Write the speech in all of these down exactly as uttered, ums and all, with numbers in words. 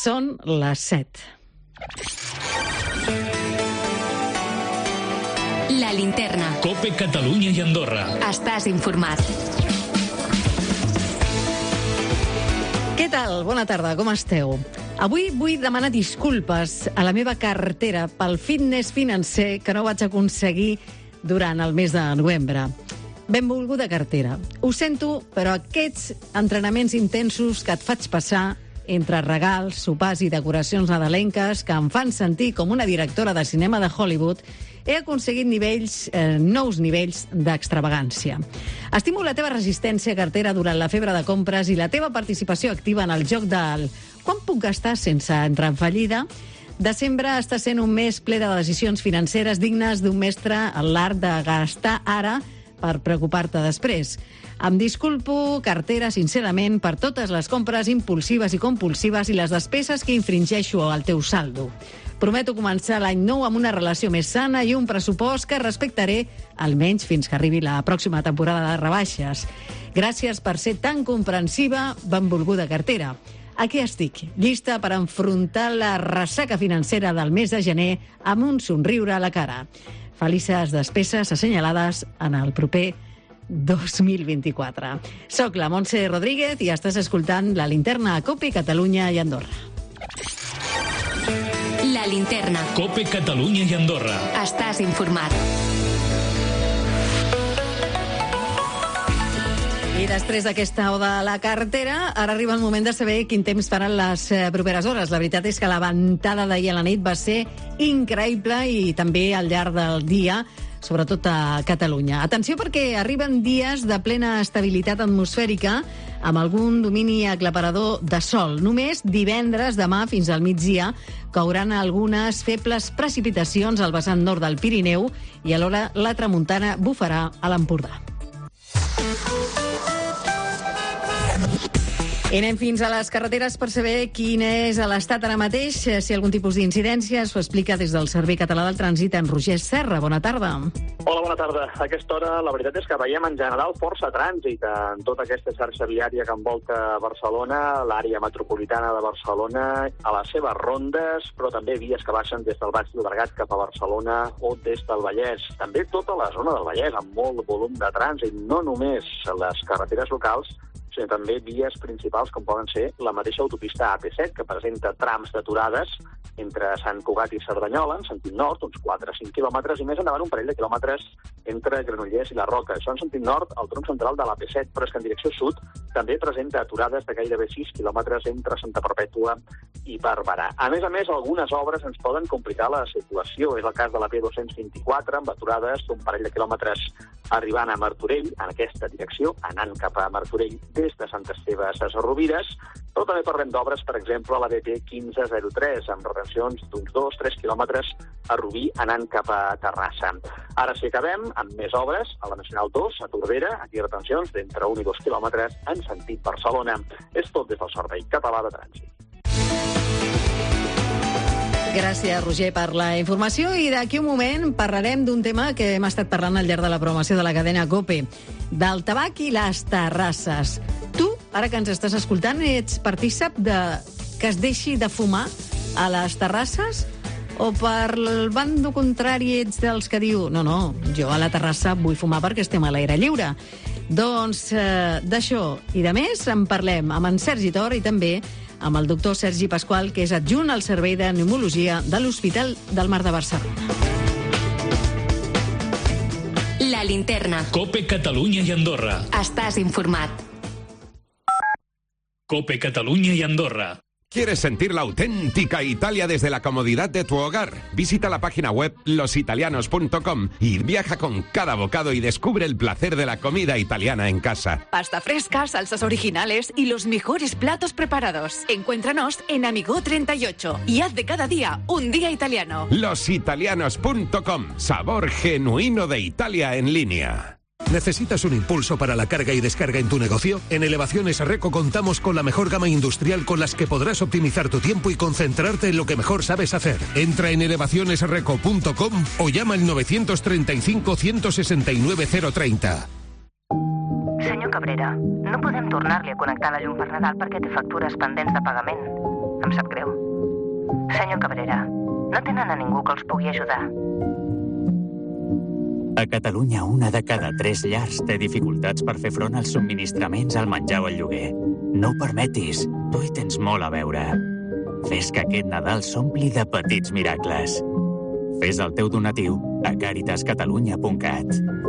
Són les set. La linterna. COPE Catalunya i Andorra. Estàs informat. Què tal? Bona tarda, com esteu? Avui vull demanar disculpes a la meva cartera pel fitness financer que no vaig aconseguir durant el mes de novembre. Benvolguda cartera. Ho sento, però aquests entrenaments intensos que et faig passar entre regals, sopars i decoracions nadalenques que em fan sentir com una directora de cinema de Hollywood, he aconseguit nivells, eh, nous nivells d'extravagància. Estimo la teva resistència, cartera, durant la febre de compres i la teva participació activa en el joc del quan puc gastar sense entrar en fallida. Desembre està sent un mes ple de decisions financeres dignes d'un mestre en l'art de gastar ara per preocupar-te després. Em disculpo, cartera, sincerament, per totes les compres impulsives i compulsives i les despeses que infringeixo al teu saldo. Prometo començar l'any nou amb una relació més sana i un pressupost que respectaré, almenys fins que arribi la pròxima temporada de rebaixes. Gràcies per ser tan comprensiva, benvolguda cartera. Aquí estic, llista per enfrontar la ressaca financera del mes de gener amb un somriure a la cara. Felices despeses assenyalades en el proper dos mil vint-i-quatre. Soc la Montse Rodríguez i estàs escoltant la linterna a COPE Catalunya i Andorra. La linterna. COPE Catalunya i Andorra. Estàs informat. I després d'aquesta oda a la cartera, ara arriba el moment de saber quin temps faran les properes hores. La veritat és que la ventada d'ahir a la nit va ser increïble i també al llarg del dia, sobretot a Catalunya. Atenció perquè arriben dies de plena estabilitat atmosfèrica amb algun domini aclaparador de sol. Només divendres, demà fins al migdia, cauran algunes febles precipitacions al vessant nord del Pirineu i alhora la tramuntana bufarà a l'Empordà. I anem fins a les carreteres per saber quin és l'estat ara mateix. Si hi ha algun tipus d'incidència, s'ho explica des del Servei Català del Trànsit en Roger Serra. Bona tarda. Hola, bona tarda. A aquesta hora la veritat és que veiem en general força trànsit en tota aquesta xarxa viària que envolta Barcelona, l'àrea metropolitana de Barcelona, a les seves rondes, però també vies que baixen des del Baix Llobregat cap a Barcelona o des del Vallès. També tota la zona del Vallès, amb molt volum de trànsit, no només les carreteres locals, sinó també vies principals com poden ser la mateixa autopista A P set, que presenta trams d'aturades entre Sant Cugat i Cerdanyola, en sentit nord, uns quatre a cinc quilòmetres, i més endavant un parell de quilòmetres entre Granollers i la Roca. Això en sentit nord, al tronc central de l'A P set, però és que en direcció sud també presenta aturades de gairebé sis quilòmetres entre Santa Perpètua i Barberà. A més a més, algunes obres ens poden complicar la situació. És el cas de la P dos-cents vint-i-quatre, amb aturades d'un parell de quilòmetres arribant a Martorell, en aquesta direcció, anant cap a Martorell des de Sant Esteve a Ses Rovires, però també parlem d'obres, per exemple, a la B T quinze zero tres, amb retencions d'uns dos a tres quilòmetres a Rubí anant cap a Terrassa. Ara sí acabem amb més obres a la Nacional dos, a Tordera, aquí retencions d'entre un i dos quilòmetres en sentit Barcelona. És tot des del Servei Català de Trànsit. Gràcies, Roger, per la informació. I d'aquí un moment parlarem d'un tema que hem estat parlant al llarg de la programació de la cadena COPE, del tabac i les terrasses. Tu, ara que ens estàs escoltant, ets partícip de que es deixi de fumar a les terrasses? O per el bando contrari ets dels que diu no, no, jo a la terrassa vull fumar perquè estem a l'aire lliure? Doncs eh, d'això i de més en parlem amb en Sergi Tor i també amb el doctor Sergi Pasqual, que és adjunt al Servei de Pneumologia de l'Hospital del Mar de Barcelona. La linterna. COPE Catalunya i Andorra. Estàs informat. COPE Catalunya i Andorra. ¿Quieres sentir la auténtica Italia desde la comodidad de tu hogar? Visita la página web los italianos punto com y viaja con cada bocado y descubre el placer de la comida italiana en casa. Pasta fresca, salsas originales y los mejores platos preparados. Encuéntranos en Amigo treinta y ocho y haz de cada día un día italiano. los italianos punto com. Sabor genuino de Italia en línea. ¿Necesitas un impulso para la carga y descarga en tu negocio? En Elevaciones Reco contamos con la mejor gama industrial con las que podrás optimizar tu tiempo y concentrarte en lo que mejor sabes hacer. Entra en elevaciones reco punto com o llama al nueve tres cinco, uno seis nueve, cero tres cero. Senyor Cabrera, no podem tornar-li a connectar la llum per Nadal perquè té factures pendents de pagament. Em em sap greu. Senyor Cabrera, no tenen a ningú que els pugui ajudar. A Catalunya, una de cada tres llars té dificultats per fer front als subministraments, al menjar o al lloguer. No ho permetis, tu hi tens molt a veure. Fes que aquest Nadal s'ompli de petits miracles. Fes el teu donatiu a caritas catalunya punt cat.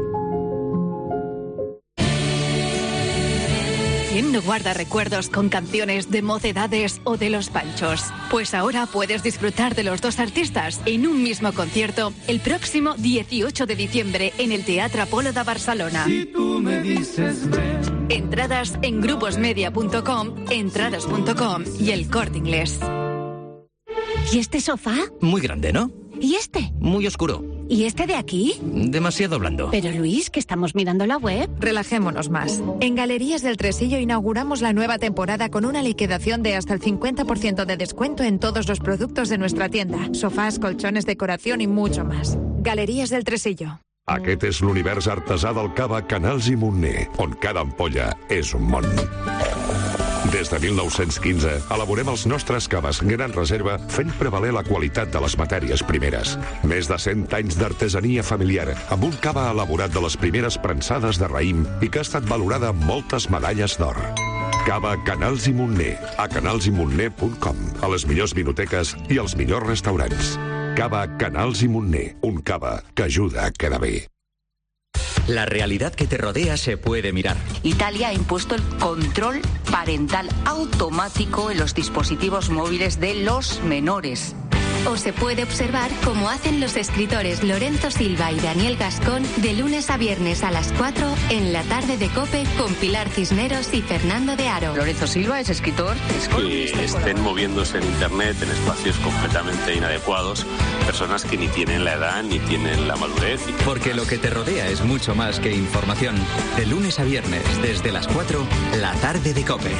¿Quién no guarda recuerdos con canciones de Mocedades o de Los Panchos? Pues ahora puedes disfrutar de los dos artistas en un mismo concierto el próximo dieciocho de diciembre en el Teatre Apolo de Barcelona. Si tú me dices ven. Entradas en gruposmedia punto com, entradas punto com y El Corte Inglés. ¿Y este sofá? Muy grande, ¿no? ¿Y este? Muy oscuro. ¿Y este de aquí? Demasiado blando. Pero Luis, que estamos mirando la web. Relajémonos más. En Galerías del Tresillo inauguramos la nueva temporada con una liquidación de hasta el cincuenta por ciento de descuento en todos los productos de nuestra tienda. Sofás, colchones, decoración y mucho más. Galerías del Tresillo. Aquest és l'univers artesà del cava Canals i Montner, on cada ampolla és un món. Des de mil nou-cents quinze, elaborem els nostres caves gran reserva fent prevaler la qualitat de les matèries primeres. Més de cent anys d'artesania familiar, amb un cava elaborat de les primeres prensades de raïm i que ha estat valorada amb moltes medalles d'or. Cava Canals i Montner, a canals i montner punt com, a les millors vinoteques i als millors restaurants. Cava Canals i Montner, un cava que ajuda a quedar bé. La realidad que te rodea se puede mirar. Italia ha impuesto el control parental automático en los dispositivos móviles de los menores. O se puede observar como hacen los escritores Lorenzo Silva y Daniel Gascón de lunes a viernes a las cuatro en la tarde de COPE con Pilar Cisneros y Fernando de Aro. Lorenzo Silva es escritor. Es que estén moviéndose en Internet en espacios completamente inadecuados, personas que ni tienen la edad ni tienen la madurez. Porque lo que te rodea es mucho más que información. De lunes a viernes, desde las cuatro, la tarde de COPE.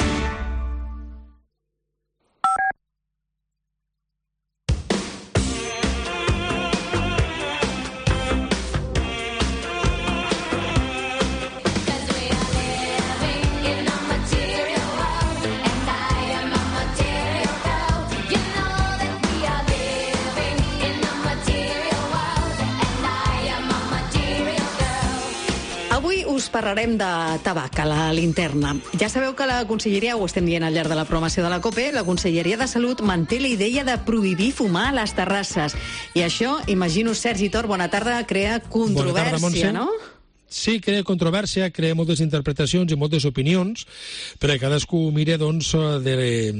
Avui us parlarem de tabac a la linterna. Ja sabeu que la Conselleria, ho estem dient al llarg de la programació de la COPE, la Conselleria de Salut manté la idea de prohibir fumar a les terrasses. I això, imagino, Sergi Tor, bona tarda, crea controvèrsia, no? Sí, crea controvèrsia, crea moltes interpretacions i moltes opinions, perquè cadascú mira, doncs, de,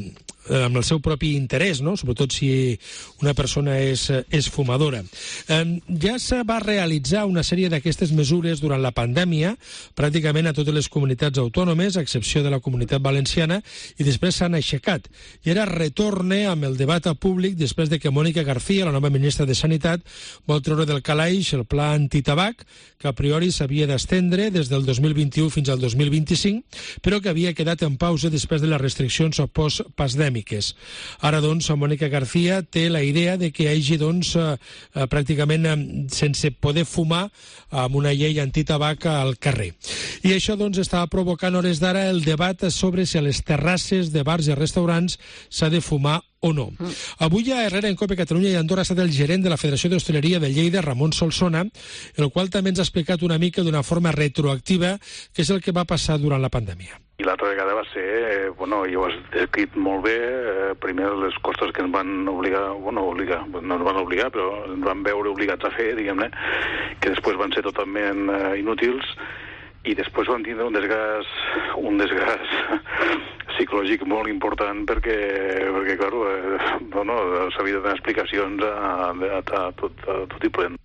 amb el seu propi interès, no? Sobretot si una persona és, és fumadora. Eh, ja se va realitzar una sèrie d'aquestes mesures durant la pandèmia, pràcticament a totes les comunitats autònomes, a excepció de la Comunitat Valenciana, i després s'han aixecat. I ara retorne amb el debat públic després de que Mònica García, la nova ministra de Sanitat, vol treure del calaix el pla antitabac, que a priori s'havia d'estendre des del dos mil vint-i-u fins al dos mil vint-i-cinc, però que havia quedat en pausa després de les restriccions post-pandèmiques. Ara, doncs, Mònica García té la idea de que hi hagi, doncs, eh, pràcticament eh, sense poder fumar amb una llei antitabac al carrer. I això, doncs, està provocant hores d'ara el debat sobre si a les terrasses de bars i restaurants s'ha de fumar o no. Mm. Avui a Herrera en COPE Catalunya i Andorra ha estat el gerent de la Federació d'Hostaleria de Lleida, Ramon Solsona, el qual també ens ha explicat una mica d'una forma retroactiva què és el que va passar durant la pandèmia. I l'altra vegada va ser, eh, bueno, i ho has descrit molt bé, eh, primer les coses que ens van obligar, bueno, obligar, no ens van obligar, però ens van veure obligats a fer, diguem-ne, que després van ser totalment eh, inútils, i després van tindre un desgast, un desgast psicològic molt important perquè, perquè clar, eh, bueno, s'havia de donar explicacions a, a, a, tot, a tot i plena.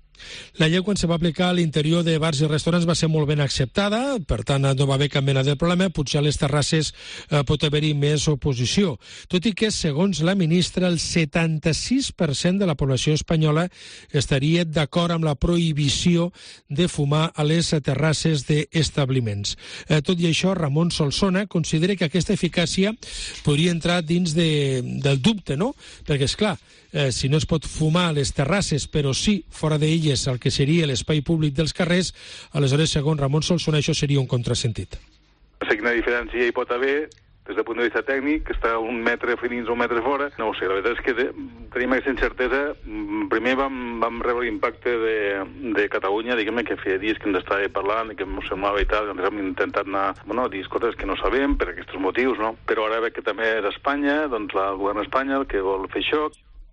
La llei, quan se va aplicar a l'interior de bars i restaurants, va ser molt ben acceptada, per tant, no va haver cap mena de problema. Potser a les terrasses eh, pot haver-hi més oposició. Tot i que, segons la ministra, el setanta-sis per cent de la població espanyola estaria d'acord amb la prohibició de fumar a les terrasses d'establiments. Eh, tot i això, Ramon Solsona considera que aquesta eficàcia podria entrar dins de, del dubte, no? Perquè, esclar, eh, si no es pot fumar a les terrasses, però sí fora d'elles el que seria l'espai públic dels carrers, aleshores, segons Ramon Solsona, això seria un contrasentit. Sé quina diferència hi pot haver des del punt de vista tècnic, que està un metre fins un metre fora, no ho sé, la veritat és que de, tenim aquesta incertesa. Primer vam, vam rebre l'impacte de, de Catalunya, diguem-ne, que feia dies que ens estava parlant, que ens semblava i tal, ens hem intentat anar, bueno, a dir coses que no sabem per aquests motius, no? Però ara veig que també és Espanya, doncs el govern d'Espanya el que vol fer això.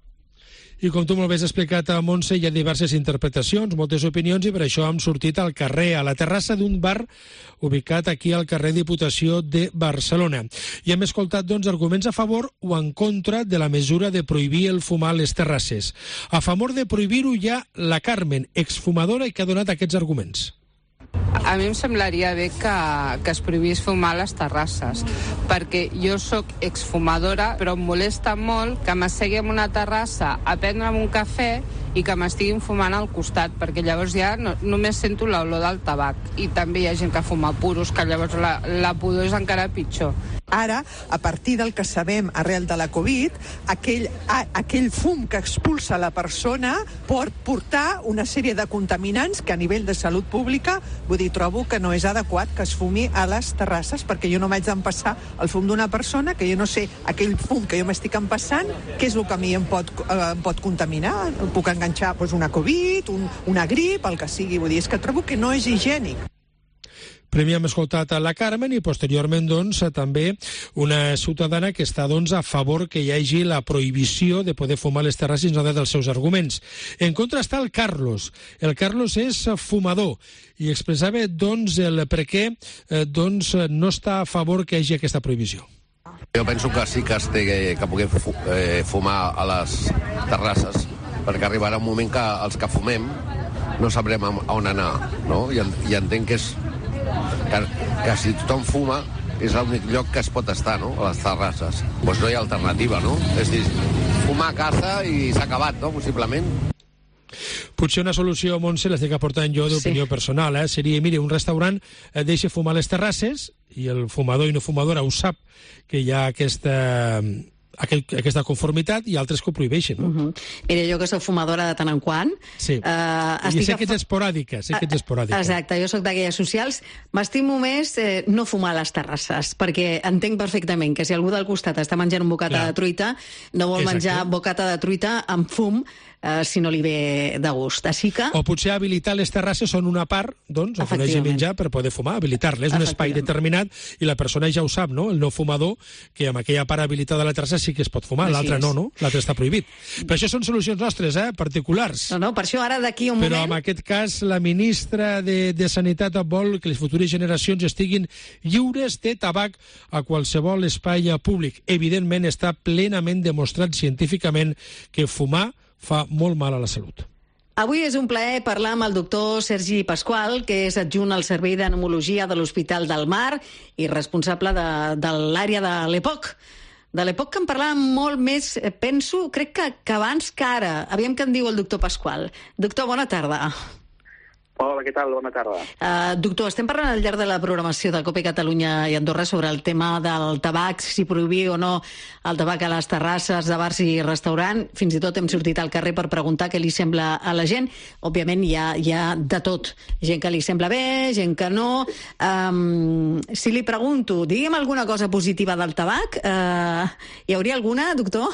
I com tu molt bé has explicat, a Montse, hi ha diverses interpretacions, moltes opinions, i per això hem sortit al carrer, a la terrassa d'un bar ubicat aquí al carrer Diputació de Barcelona. I hem escoltat, doncs, arguments a favor o en contra de la mesura de prohibir el fumar a les terrasses. A favor de prohibir-ho hi ha la Carmen, exfumadora, i que ha donat aquests arguments. A mi em semblaria bé que, que es prohibís fumar a les terrasses, perquè jo sóc exfumadora, però em molesta molt que m'assegui en una terrassa a prendre'm un cafè i que m'estiguin fumant al costat, perquè llavors ja no, només sento l'olor del tabac. I també hi ha gent que fuma puros, que llavors la, la pudor és encara pitjor. Ara, a partir del que sabem arrel de la Covid, aquell, a, aquell fum que expulsa la persona pot portar una sèrie de contaminants que a nivell de salut pública, vull dir, trobo que no és adequat que es fumi a les terrasses, perquè jo no m'haig d'empassar el fum d'una persona que jo no sé, aquell fum que jo m'estic empassant, què és el que a mi em pot, eh, em pot contaminar? Em puc enganxar doncs, una Covid, un, una grip, el que sigui. Vull dir, és que trobo que no és higiènic. Primer hem escoltat a la Carmen i posteriorment doncs, també una ciutadana que està doncs, a favor que hi hagi la prohibició de poder fumar a les terrasses, no dels seus arguments. En contra està el Carlos. El Carlos és fumador i expressava doncs, el per què eh, doncs, no està a favor que hi hagi aquesta prohibició. Jo penso que sí que es té que poder fumar a les terrasses, perquè arribarà un moment que els que fumem no sabrem on anar, no? I, i entenc que és que, que si tothom fuma és l'únic lloc que es pot estar, no?, a les terrasses. Doncs no hi ha alternativa, no? És dir, fumar a casa i s'ha acabat, no?, possiblement. Potser una solució, Montse, l'estic aportant jo d'opinió sí. personal, eh? seria, mire, un restaurant eh, deixa fumar a les terrasses i el fumador i no fumadora ho sap que hi ha aquesta... Aquell, aquesta conformitat i altres que ho prohibeixen. No? Uh-huh. Mira, jo que soc fumadora de tant en quant... Sí, uh, i sé que ets esporàdica, sé que ets esporàdica. Exacte, jo sóc d'aquelles socials. M'estimo més eh, no fumar a les terrasses, perquè entenc perfectament que si algú del costat està menjant un bocata Clar. de truita, no vol Exacte. menjar bocata de truita amb fum, eh, si no li ve de gust. Així que... O potser habilitar les terrasses són una part, doncs, on hagi menjar per poder fumar, habilitar-les. És un espai determinat i la persona ja ho sap, no?, el no fumador, que amb aquella part habilitada de la terrassa sí que es pot fumar, l'altre no, no? L'altre està prohibit. Però això són solucions nostres, eh?, particulars. No, no, per això ara d'aquí un Però moment... en aquest cas la ministra de, de Sanitat vol que les futures generacions estiguin lliures de tabac a qualsevol espai públic. Evidentment està plenament demostrat científicament que fumar fa molt mal a la salut. Avui és un plaer parlar amb el doctor Sergi Pasqual, que és adjunt al Servei de Pneumologia de l'Hospital del Mar i responsable de, de l'àrea de l'E P O C. De l'E P O C que en parlàvem molt més, penso, crec que, que abans que ara. Aviam què en diu el doctor Pasqual. Doctor, bona tarda. Hola, què tal? Bona tarda. Uh, doctor, estem parlant al llarg de la programació de COPE Catalunya i Andorra sobre el tema del tabac, si prohibir o no el tabac a les terrasses de bars i restaurants. Fins i tot hem sortit al carrer per preguntar què li sembla a la gent. Òbviament hi ha, hi ha de tot. Gent que li sembla bé, gent que no. Um, si li pregunto, digui'm alguna cosa positiva del tabac, uh, hi hauria alguna, doctor?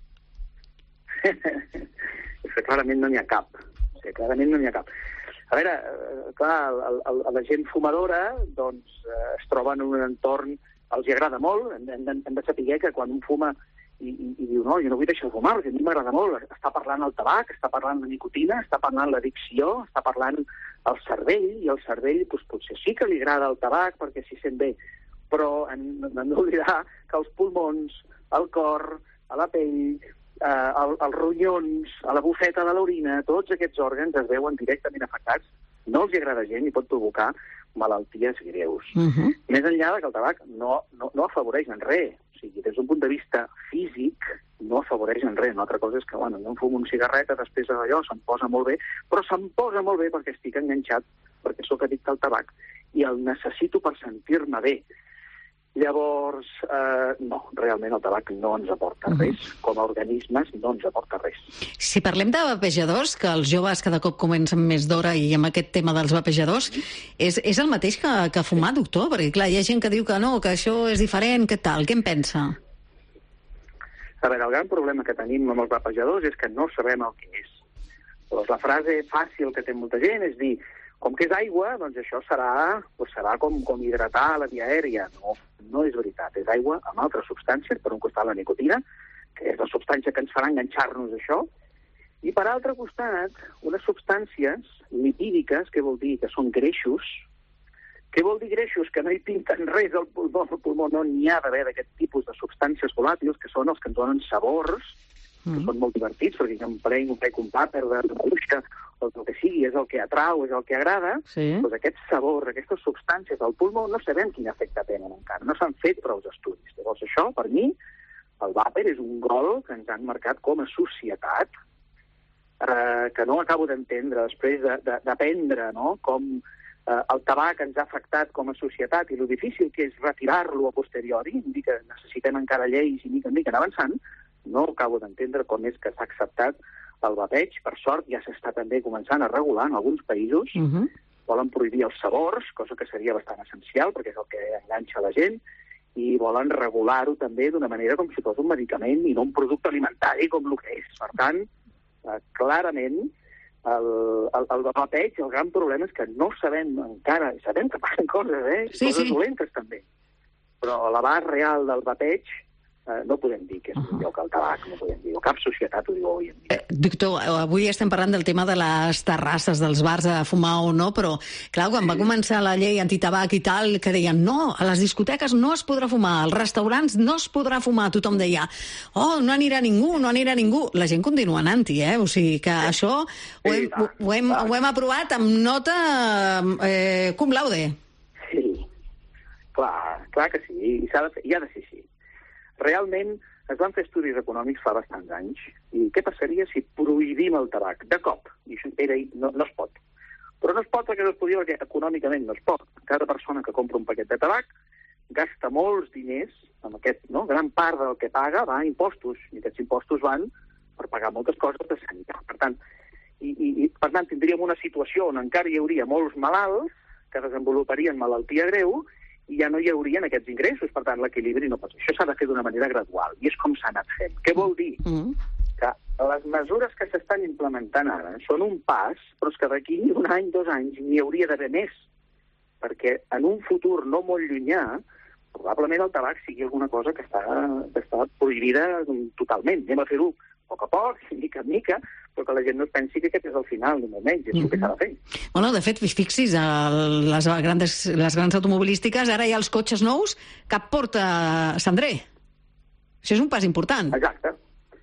És que clarament no n'hi ha cap. És que clarament no n'hi ha cap. A veure, clar, el, el, la gent fumadora doncs, es troba en un entorn, els hi agrada molt, hem, hem, hem de saber que quan un fuma i, i, i diu no, jo no vull deixar de fumar, perquè a mi m'agrada molt, està parlant el tabac, està parlant la nicotina, està parlant l'addicció, està parlant el cervell, i el cervell doncs, potser sí que li agrada el tabac perquè s'hi sent bé, però hem, hem d'oblidar que els pulmons, el cor, a la pell... Uh, el, els ronyons, a la bufeta de l'orina, tots aquests òrgans es veuen directament afectats, no els hi agrada gent i pot provocar malalties greus. Uh-huh. Més enllà que el tabac no, no, no afavoreix en res, o sigui, des d'un punt de vista físic no afavoreix en res. Una altra cosa és que, bueno, jo em fumo un cigarret, després d'allò se'm posa molt bé, però se'm posa molt bé perquè estic enganxat, perquè sóc addicte al tabac, i el necessito per sentir-me bé. Llavors, eh, no, realment el tabac no ens aporta res. Com a organismes no ens aporta res. Si parlem de vapejadors, que els joves cada cop comencen més d'hora i amb aquest tema dels vapejadors, és, és el mateix que, que fumar, doctor? Perquè, clar, hi ha gent que diu que no, que això és diferent, què tal? Què en pensa? A veure, el gran problema que tenim amb els vapejadors és que no sabem el que és. Llavors, la frase fàcil que té molta gent és dir, com que és aigua, doncs això serà, doncs serà com, com hidratar la via aèria. No, no és veritat. És aigua amb altres substàncies, per un costat la nicotina, que és la substància que ens farà enganxar-nos això, i per altre costat, unes substàncies lipídiques, que vol dir que són greixos, què vol dir greixos? Que no hi pinten res al pulmó, al pulmó no n'hi ha d'haver d'aquest tipus de substàncies volàtils, que són els que ens donen sabors, que mm. són molt divertits, perquè jo em prenc, em prenc un pàper de maduixa, o el que sigui, és el que atrau, és el que agrada, sí. Doncs aquest sabor, aquestes substàncies del pulmó, no sabem quin efecte tenen encara, no s'han fet prou estudis. Llavors això, per mi, el vàper és un gol que ens han marcat com a societat, eh, que no acabo d'entendre, després d'aprendre, no?, com eh, el tabac ens ha afectat com a societat i lo difícil que és retirar-lo a posteriori, dir que necessitem encara lleis i mica en mica avançant, no acabo d'entendre com és que s'ha acceptat el vapeig. Per sort, ja s'està també començant a regular en alguns països. Uh-huh. Volen prohibir els sabors, cosa que seria bastant essencial, perquè és el que enganxa la gent, i volen regular-ho també d'una manera com si fos un medicament i no un producte alimentari com el que és. Per tant, eh, clarament, el, el, el vapeig, el gran problema és que no sabem encara, sabem que passen coses, eh? Sí, coses sí. dolentes també, però l'abast real del vapeig Uh, no podem dir que és millor que el tabac, no podem dir, o cap societat ho diu avui en dia. Eh, doctor, avui estem parlant del tema de les terrasses dels bars a fumar o no, però, clar, quan sí. va començar la llei antitabac i tal, que deien, no, a les discoteques no es podrà fumar, als restaurants no es podrà fumar, tothom deia, oh, no anirà ningú, no anirà ningú. La gent continua anant-hi, eh? O sigui que sí. això ho hem, sí, ho, hem, ho hem aprovat amb nota eh, cum laude. Sí, clar, clar que sí, i, s'ha de fer, i ha de ser així. Realment es van fer estudis econòmics fa bastants anys. I què passaria si prohibim el tabac de cop? I això era, no, no es pot. Però no es pot perquè no es podia, perquè econòmicament no es pot. Cada persona que compra un paquet de tabac gasta molts diners, amb aquest, no? Gran part del que paga va a impostos, i aquests impostos van per pagar moltes coses de sanitat. Per tant, i, i, i, per tant tindríem una situació on encara hi hauria molts malalts que desenvoluparien malaltia greu i ja no hi haurien aquests ingressos, per tant, l'equilibri no pot ser. Això s'ha de fer d'una manera gradual, i és com s'ha anat fent. Què vol dir? Mm. Que les mesures que s'estan implementant ara són un pas, però és que d'aquí un any, dos anys, n'hi hauria d'haver més, perquè en un futur no molt llunyà, probablement el tabac sigui alguna cosa que està, que està prohibida totalment. Anem a fer-ho a poc a poc, mica en mica, però que la gent no es pensi que aquest és el final, ni molt menys, és mm-hmm. el que s'ha de fer. Bueno, de fet, fixis, les grans, les grans automobilístiques, ara hi ha els cotxes nous, cap porta cendrer. Això és un pas important. Exacte.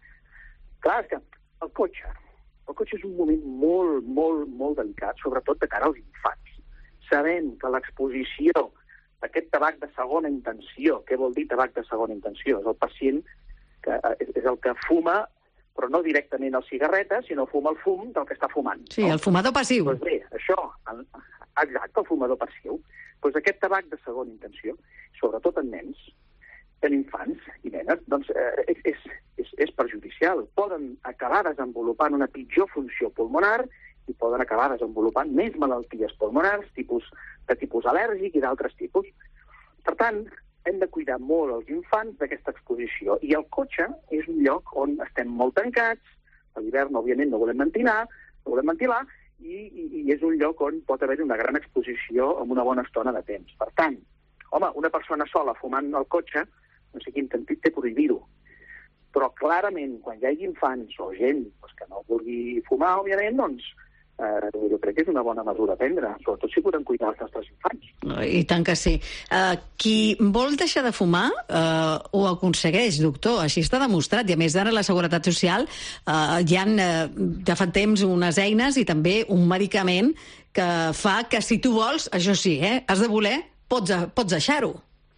Clar, és que el cotxe, el cotxe és un moment molt, molt, molt delicat, sobretot de cara als infants. Sabem que l'exposició d'aquest tabac de segona intenció, què vol dir tabac de segona intenció? És el pacient que és el que fuma, però no directament el cigarreta, sinó fuma el fum del que està fumant. Sí, no? El fumador passiu. Doncs bé, això, exacte, el fumador passiu. Doncs aquest tabac de segona intenció, sobretot en nens, en infants i nenes, doncs eh, és, és, és, és perjudicial. Poden acabar desenvolupant una pitjor funció pulmonar i poden acabar desenvolupant més malalties pulmonars, tipus, de tipus al·lèrgic i d'altres tipus. Per tant, hem de cuidar molt els infants d'aquesta exposició. I el cotxe és un lloc on estem molt tancats, a l'hivern, òbviament, no volem ventilar, no volem ventilar, i, i, i és un lloc on pot haver una gran exposició amb una bona estona de temps. Per tant, home, una persona sola fumant al cotxe, no sé quin sentit té prohibir-ho. Però clarament, quan hi hagi infants o gent doncs, que no vulgui fumar, òbviament, doncs, Uh, jo crec que és una bona mesura a prendre, sobretot si podem cuidar els nostres infants. I tant que sí. Uh, qui vol deixar de fumar uh, ho aconsegueix, doctor, així està demostrat, i a més ara la Seguretat Social uh, hi ha uh, de fa temps unes eines i també un medicament que fa que si tu vols, això sí, eh, has de voler, pots, pots deixar-ho.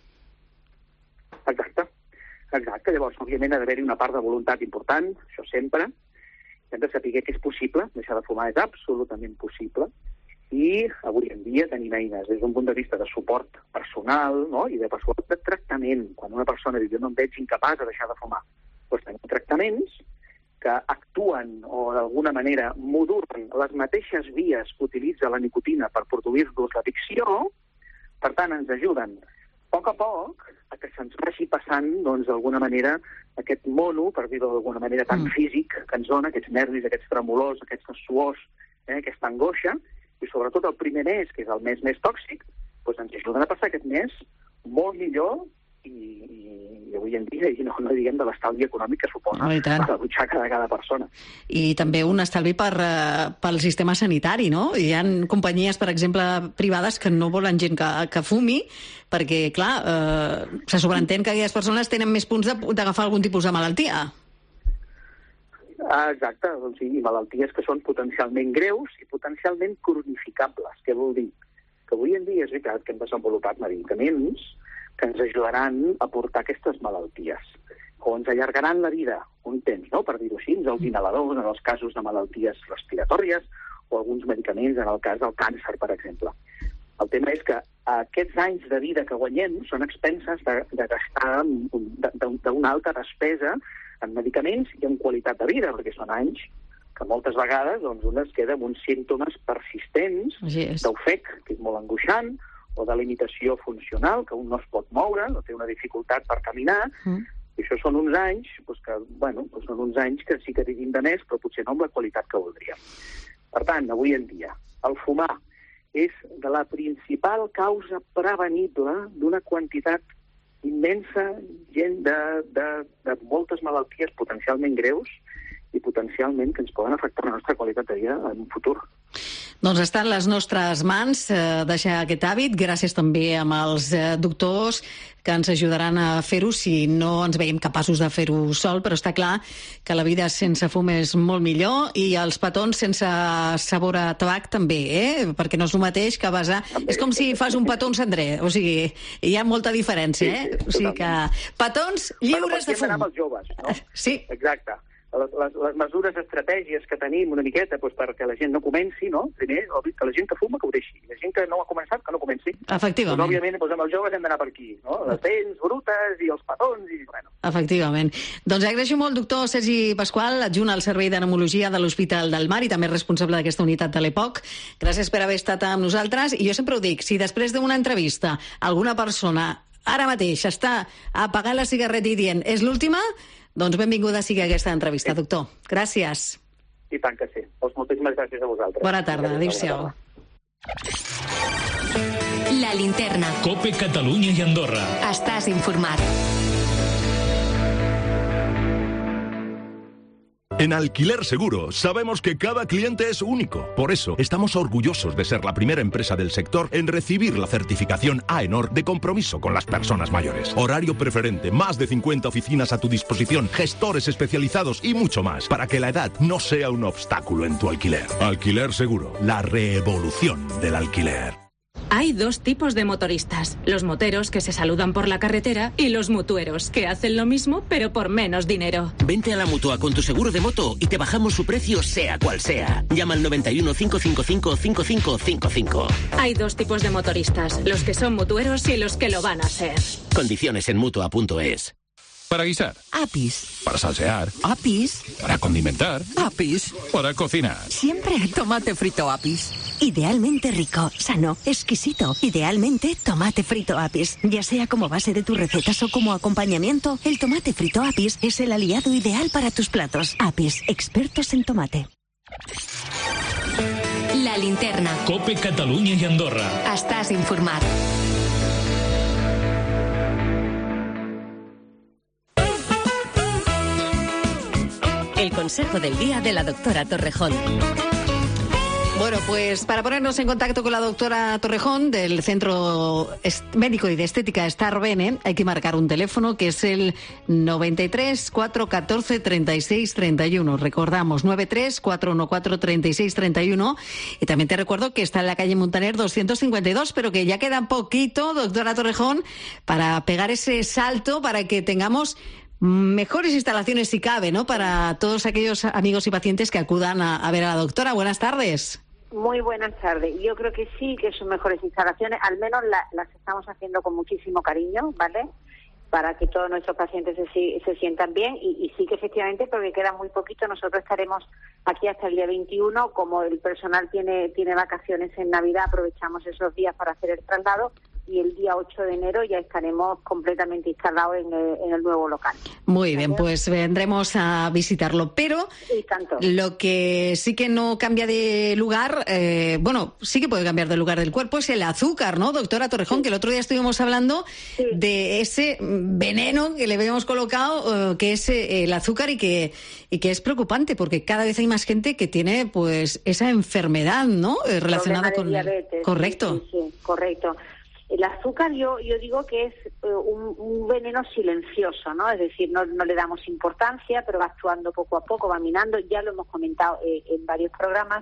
Exacte, exacte. Llavors, òbviament, ha d'haver-hi una part de voluntat important, això sempre. Hem de saber que és possible, deixar de fumar és absolutament possible, I avui en dia tenim eines des d'un punt de vista de suport personal, no? I de suport de tractament. Quan una persona diu jo no em veig incapaç de deixar de fumar, doncs tenim tractaments que actuen o d'alguna manera modulen les mateixes vies que utilitza la nicotina per produir-nos l'addicció, per tant ens ajuden a poc a poc a que se'ns vagi passant, doncs, d'alguna manera, aquest mono, per dir-ho d'alguna manera, tan mm. físic que ens dona, aquests nervis, aquests tremolors, aquestes suors, eh, aquesta angoixa, i sobretot el primer mes, que és el mes més tòxic, doncs ens ajuden a passar aquest mes molt millor i, i, i avui en dia, i no, no diguem de l'estalvi econòmic que suposa oh, la butxaca de cada persona. I també un estalvi per, uh, pel sistema sanitari, no? Hi ha companyies, per exemple, privades que no volen gent que, que fumi, perquè, clar, uh, se sobreentén que aquelles persones tenen més punts d'agafar algun tipus de malaltia. Ah, exacte, doncs sí, i malalties que són potencialment greus i potencialment cronificables. Què vol dir? Que avui en dia és veritat que hem desenvolupat medicaments que ens ajudaran a portar aquestes malalties, o ens allargaran la vida un temps, no?, per dir-ho així, els inhaladors en els casos de malalties respiratòries o alguns medicaments en el cas del càncer, per exemple. El tema és que aquests anys de vida que guanyem són expenses de, de gastar d'una alta despesa en medicaments i en qualitat de vida, perquè són anys que moltes vegades doncs, un es queda amb uns símptomes persistents d'ofec, que és molt angoixant, o de limitació funcional, que un no es pot moure, no té una dificultat per caminar, mm. i això són uns anys, doncs que, bueno, doncs són uns anys que sí que vivim de més, però potser no amb la qualitat que voldríem. Per tant, avui en dia, el fumar és de la principal causa prevenible d'una quantitat immensa gent de, de, de moltes malalties potencialment greus i potencialment que ens poden afectar la nostra qualitat de vida en un futur. Doncs està en les nostres mans eh, deixar aquest hàbit, gràcies també amb els eh, doctors que ens ajudaran a fer-ho si no ens veiem capaços de fer-ho sol, però està clar que la vida sense fum és molt millor i els petons sense sabor a tabac també, eh? Perquè no és el mateix que vas a... És com si fas un petó amb cendrer, o sigui, hi ha molta diferència, eh? O sigui que petons lliures de fum. Bueno, amb els joves, no? Sí. Exacte. Les, les, les mesures, estratègies que tenim una miqueta doncs, perquè la gent no comenci, no? Primer, que la gent que fuma que ho deixi, la gent que no ha començat que no comenci. Efectivament. Doncs, òbviament, doncs, amb els joves hem d'anar per aquí, no? Les dents brutes i els petons i... Bueno. Efectivament. Doncs agraeixo molt, doctor Sergi Pasqual, adjunt al Servei de Neumologia de l'Hospital del Mar i també responsable d'aquesta unitat de l'E P O C. Gràcies per haver estat amb nosaltres i jo sempre ho dic, si després d'una entrevista alguna persona ara mateix està apagant la cigarreta i dient és l'última, doncs benvinguda sigui aquesta entrevista, doctor. Gràcies. I tant que sí. Doncs moltíssimes gràcies a vosaltres. Bona tarda. Adéu-siau. La linterna. COPE Catalunya i Andorra. Estàs informat. En Alquiler Seguro sabemos que cada cliente es único. Por eso estamos orgullosos de ser la primera empresa del sector en recibir la certificación AENOR de compromiso con las personas mayores. Horario preferente, más de cincuenta oficinas a tu disposición, gestores especializados y mucho más para que la edad no sea un obstáculo en tu alquiler. Alquiler Seguro, la revolución del alquiler. Hay dos tipos de motoristas, los moteros que se saludan por la carretera y los mutueros que hacen lo mismo pero por menos dinero. Vente a la Mutua con tu seguro de moto y te bajamos su precio sea cual sea. Llama al noventa y uno, cinco cinco cinco, cinco cinco cinco cinco. Hay dos tipos de motoristas, los que son mutueros y los que lo van a ser. Condiciones en Mutua punto es. Para guisar. Apis. Para salsear. Apis. Para condimentar. Apis. Para cocinar. Siempre tomate frito Apis. Idealmente rico, sano, exquisito. Idealmente tomate frito Apis. Ya sea como base de tus recetas o como acompañamiento, el tomate frito Apis es el aliado ideal para tus platos. Apis, expertos en tomate. La linterna. COPE Catalunya i Andorra. Estàs informat. El consejo del día de la doctora Torrejón. Bueno, pues para ponernos en contacto con la doctora Torrejón del Centro Médico y de Estética Star Bene, hay que marcar un teléfono que es el noventa y tres, cuatrocientos catorce, treinta y seis treinta y uno. Recordamos, noventa y tres, cuatrocientos catorce, treinta y seis treinta y uno. Y también te recuerdo que está en la calle Montaner doscientos cincuenta y dos, pero que ya queda poquito, doctora Torrejón, para pegar ese salto, para que tengamos mejores instalaciones si cabe, ¿no? Para todos aquellos amigos y pacientes que acudan a, a ver a la doctora. Buenas tardes. Muy buenas tardes. Yo creo que sí, que son mejores instalaciones, al menos la, las estamos haciendo con muchísimo cariño, ¿vale?, para que todos nuestros pacientes se, se sientan bien y, y sí que efectivamente, porque queda muy poquito, nosotros estaremos aquí hasta el día veintiuno, como el personal tiene, tiene vacaciones en Navidad, aprovechamos esos días para hacer el traslado y el día ocho de enero ya estaremos completamente instalados en el, en el nuevo local. Muy bien, pues vendremos a visitarlo. Pero y tanto. Lo que sí que no cambia de lugar, eh, bueno, sí que puede cambiar de lugar del cuerpo, es el azúcar, ¿no, doctora Torrejón? Sí. Que el otro día estuvimos hablando sí. de ese veneno que le habíamos colocado, eh, que es eh, el azúcar y que, y que es preocupante porque cada vez hay más gente que tiene pues esa enfermedad, ¿no? Eh, relacionada con diabetes. El... Correcto. Sí, sí, sí, correcto. El azúcar yo yo digo que es eh, un, un veneno silencioso, ¿no? Es decir, no, no le damos importancia, pero va actuando poco a poco, va minando, ya lo hemos comentado eh, en varios programas.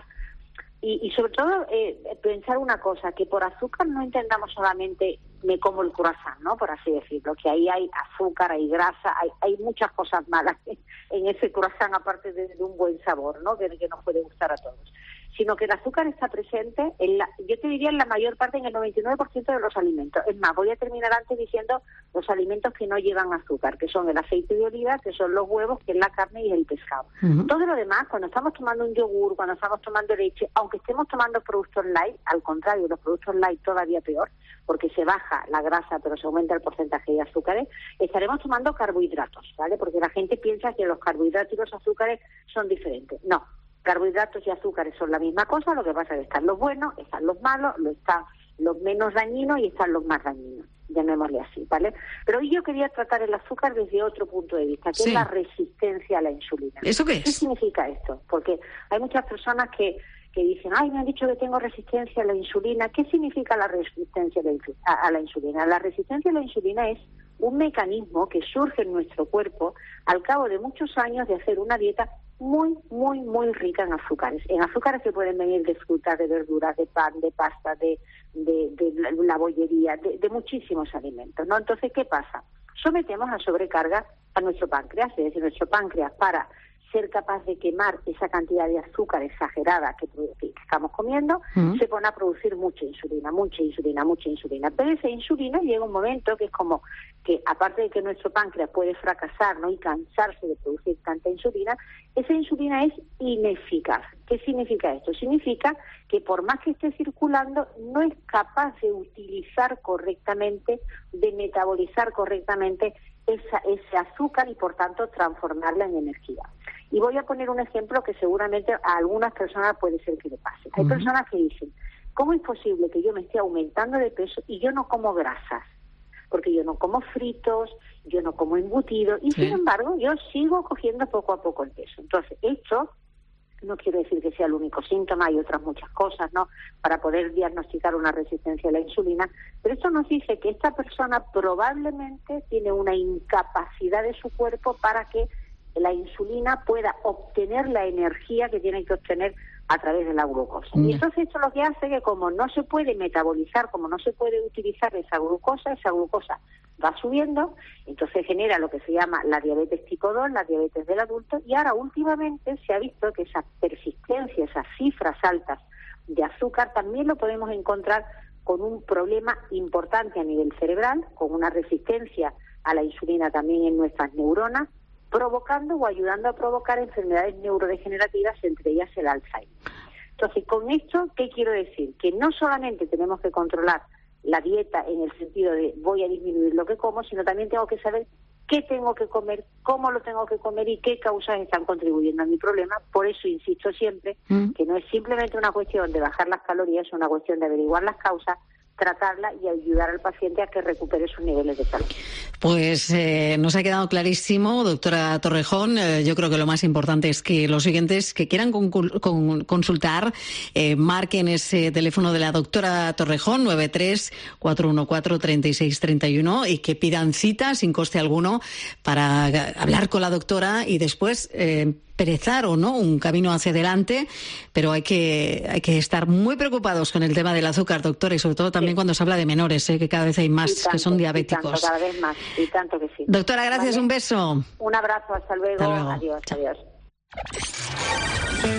Y, y sobre todo eh, pensar una cosa, que por azúcar no entendamos solamente me como el croissant, ¿no?, por así decirlo, que ahí hay azúcar, hay grasa, hay, hay muchas cosas malas en ese croissant, aparte de, de un buen sabor, ¿no?, que, que nos puede gustar a todos. Sino que el azúcar está presente, en la, yo te diría en la mayor parte, en el noventa y nueve por ciento de los alimentos. Es más, voy a terminar antes diciendo los alimentos que no llevan azúcar, que son el aceite de oliva, que son los huevos, que es la carne y el pescado. Uh-huh. Todo lo demás, cuando estamos tomando un yogur, cuando estamos tomando leche, aunque estemos tomando productos light, al contrario, los productos light todavía peor, porque se baja la grasa pero se aumenta el porcentaje de azúcares, estaremos tomando carbohidratos, ¿vale? Porque la gente piensa que los carbohidratos y los azúcares son diferentes. No. Carbohidratos y azúcares son la misma cosa, lo que pasa es que están los buenos, están los malos, están los menos dañinos y están los más dañinos, llamémosle así, ¿vale? Pero hoy yo quería tratar el azúcar desde otro punto de vista, que sí. es la resistencia a la insulina. ¿Eso qué es? ¿Qué significa esto? Porque hay muchas personas que, que dicen, ay, me han dicho que tengo resistencia a la insulina. ¿Qué significa la resistencia a, a la insulina? La resistencia a la insulina es un mecanismo que surge en nuestro cuerpo al cabo de muchos años de hacer una dieta muy, muy, muy rica en azúcares. En azúcares que pueden venir de frutas, de verduras, de pan, de pasta, de, de, de la bollería, de, de muchísimos alimentos, ¿no? Entonces, ¿qué pasa? Sometemos a sobrecarga a nuestro páncreas, es decir, nuestro páncreas para ser capaz de quemar esa cantidad de azúcar exagerada que, que estamos comiendo, uh-huh. se pone a producir mucha insulina, mucha insulina, mucha insulina. Pero esa insulina llega un momento que es como que, aparte de que nuestro páncreas puede fracasar, ¿no?, y cansarse de producir tanta insulina, esa insulina es ineficaz. ¿Qué significa esto? Significa que por más que esté circulando, no es capaz de utilizar correctamente, de metabolizar correctamente esa, ese azúcar y, por tanto, transformarla en energía. Y voy a poner un ejemplo que seguramente a algunas personas puede ser que le pase. Hay uh-huh. personas que dicen, ¿cómo es posible que yo me esté aumentando de peso y yo no como grasas? Porque yo no como fritos, yo no como embutidos, y sí. sin embargo yo sigo cogiendo poco a poco el peso. Entonces, esto no quiere decir que sea el único síntoma, hay otras muchas cosas, ¿no?, para poder diagnosticar una resistencia a la insulina, pero esto nos dice que esta persona probablemente tiene una incapacidad de su cuerpo para que la insulina pueda obtener la energía que tiene que obtener a través de la glucosa. Mm. Y entonces esto lo que hace que, como no se puede metabolizar, como no se puede utilizar esa glucosa, esa glucosa va subiendo, entonces genera lo que se llama la diabetes tipo dos, la diabetes del adulto, y ahora últimamente se ha visto que esa persistencia, esas cifras altas de azúcar, también lo podemos encontrar con un problema importante a nivel cerebral, con una resistencia a la insulina también en nuestras neuronas, provocando o ayudando a provocar enfermedades neurodegenerativas, entre ellas el Alzheimer. Entonces, con esto, ¿qué quiero decir? Que no solamente tenemos que controlar la dieta en el sentido de voy a disminuir lo que como, sino también tengo que saber qué tengo que comer, cómo lo tengo que comer y qué causas están contribuyendo a mi problema. Por eso insisto siempre mm. que no es simplemente una cuestión de bajar las calorías, es una cuestión de averiguar las causas, tratarla y ayudar al paciente a que recupere sus niveles de salud. Pues eh, nos ha quedado clarísimo, doctora Torrejón. Eh, yo creo que lo más importante es que los siguientes que quieran con, con, consultar eh, marquen ese teléfono de la doctora Torrejón, nueve tres cuatro uno cuatro tres seis tres uno, y que pidan cita sin coste alguno para hablar con la doctora y después eh, perezar o no un camino hacia adelante, pero hay que hay que estar muy preocupados con el tema del azúcar, doctora, y sobre todo también sí. cuando se habla de menores, ¿eh? que cada vez hay más tanto, que son diabéticos. Y tanto, cada vez más, y tanto que sí. Doctora, gracias, ¿vale? Un beso. Un abrazo, hasta luego, hasta luego. Adiós, Chao. Adiós.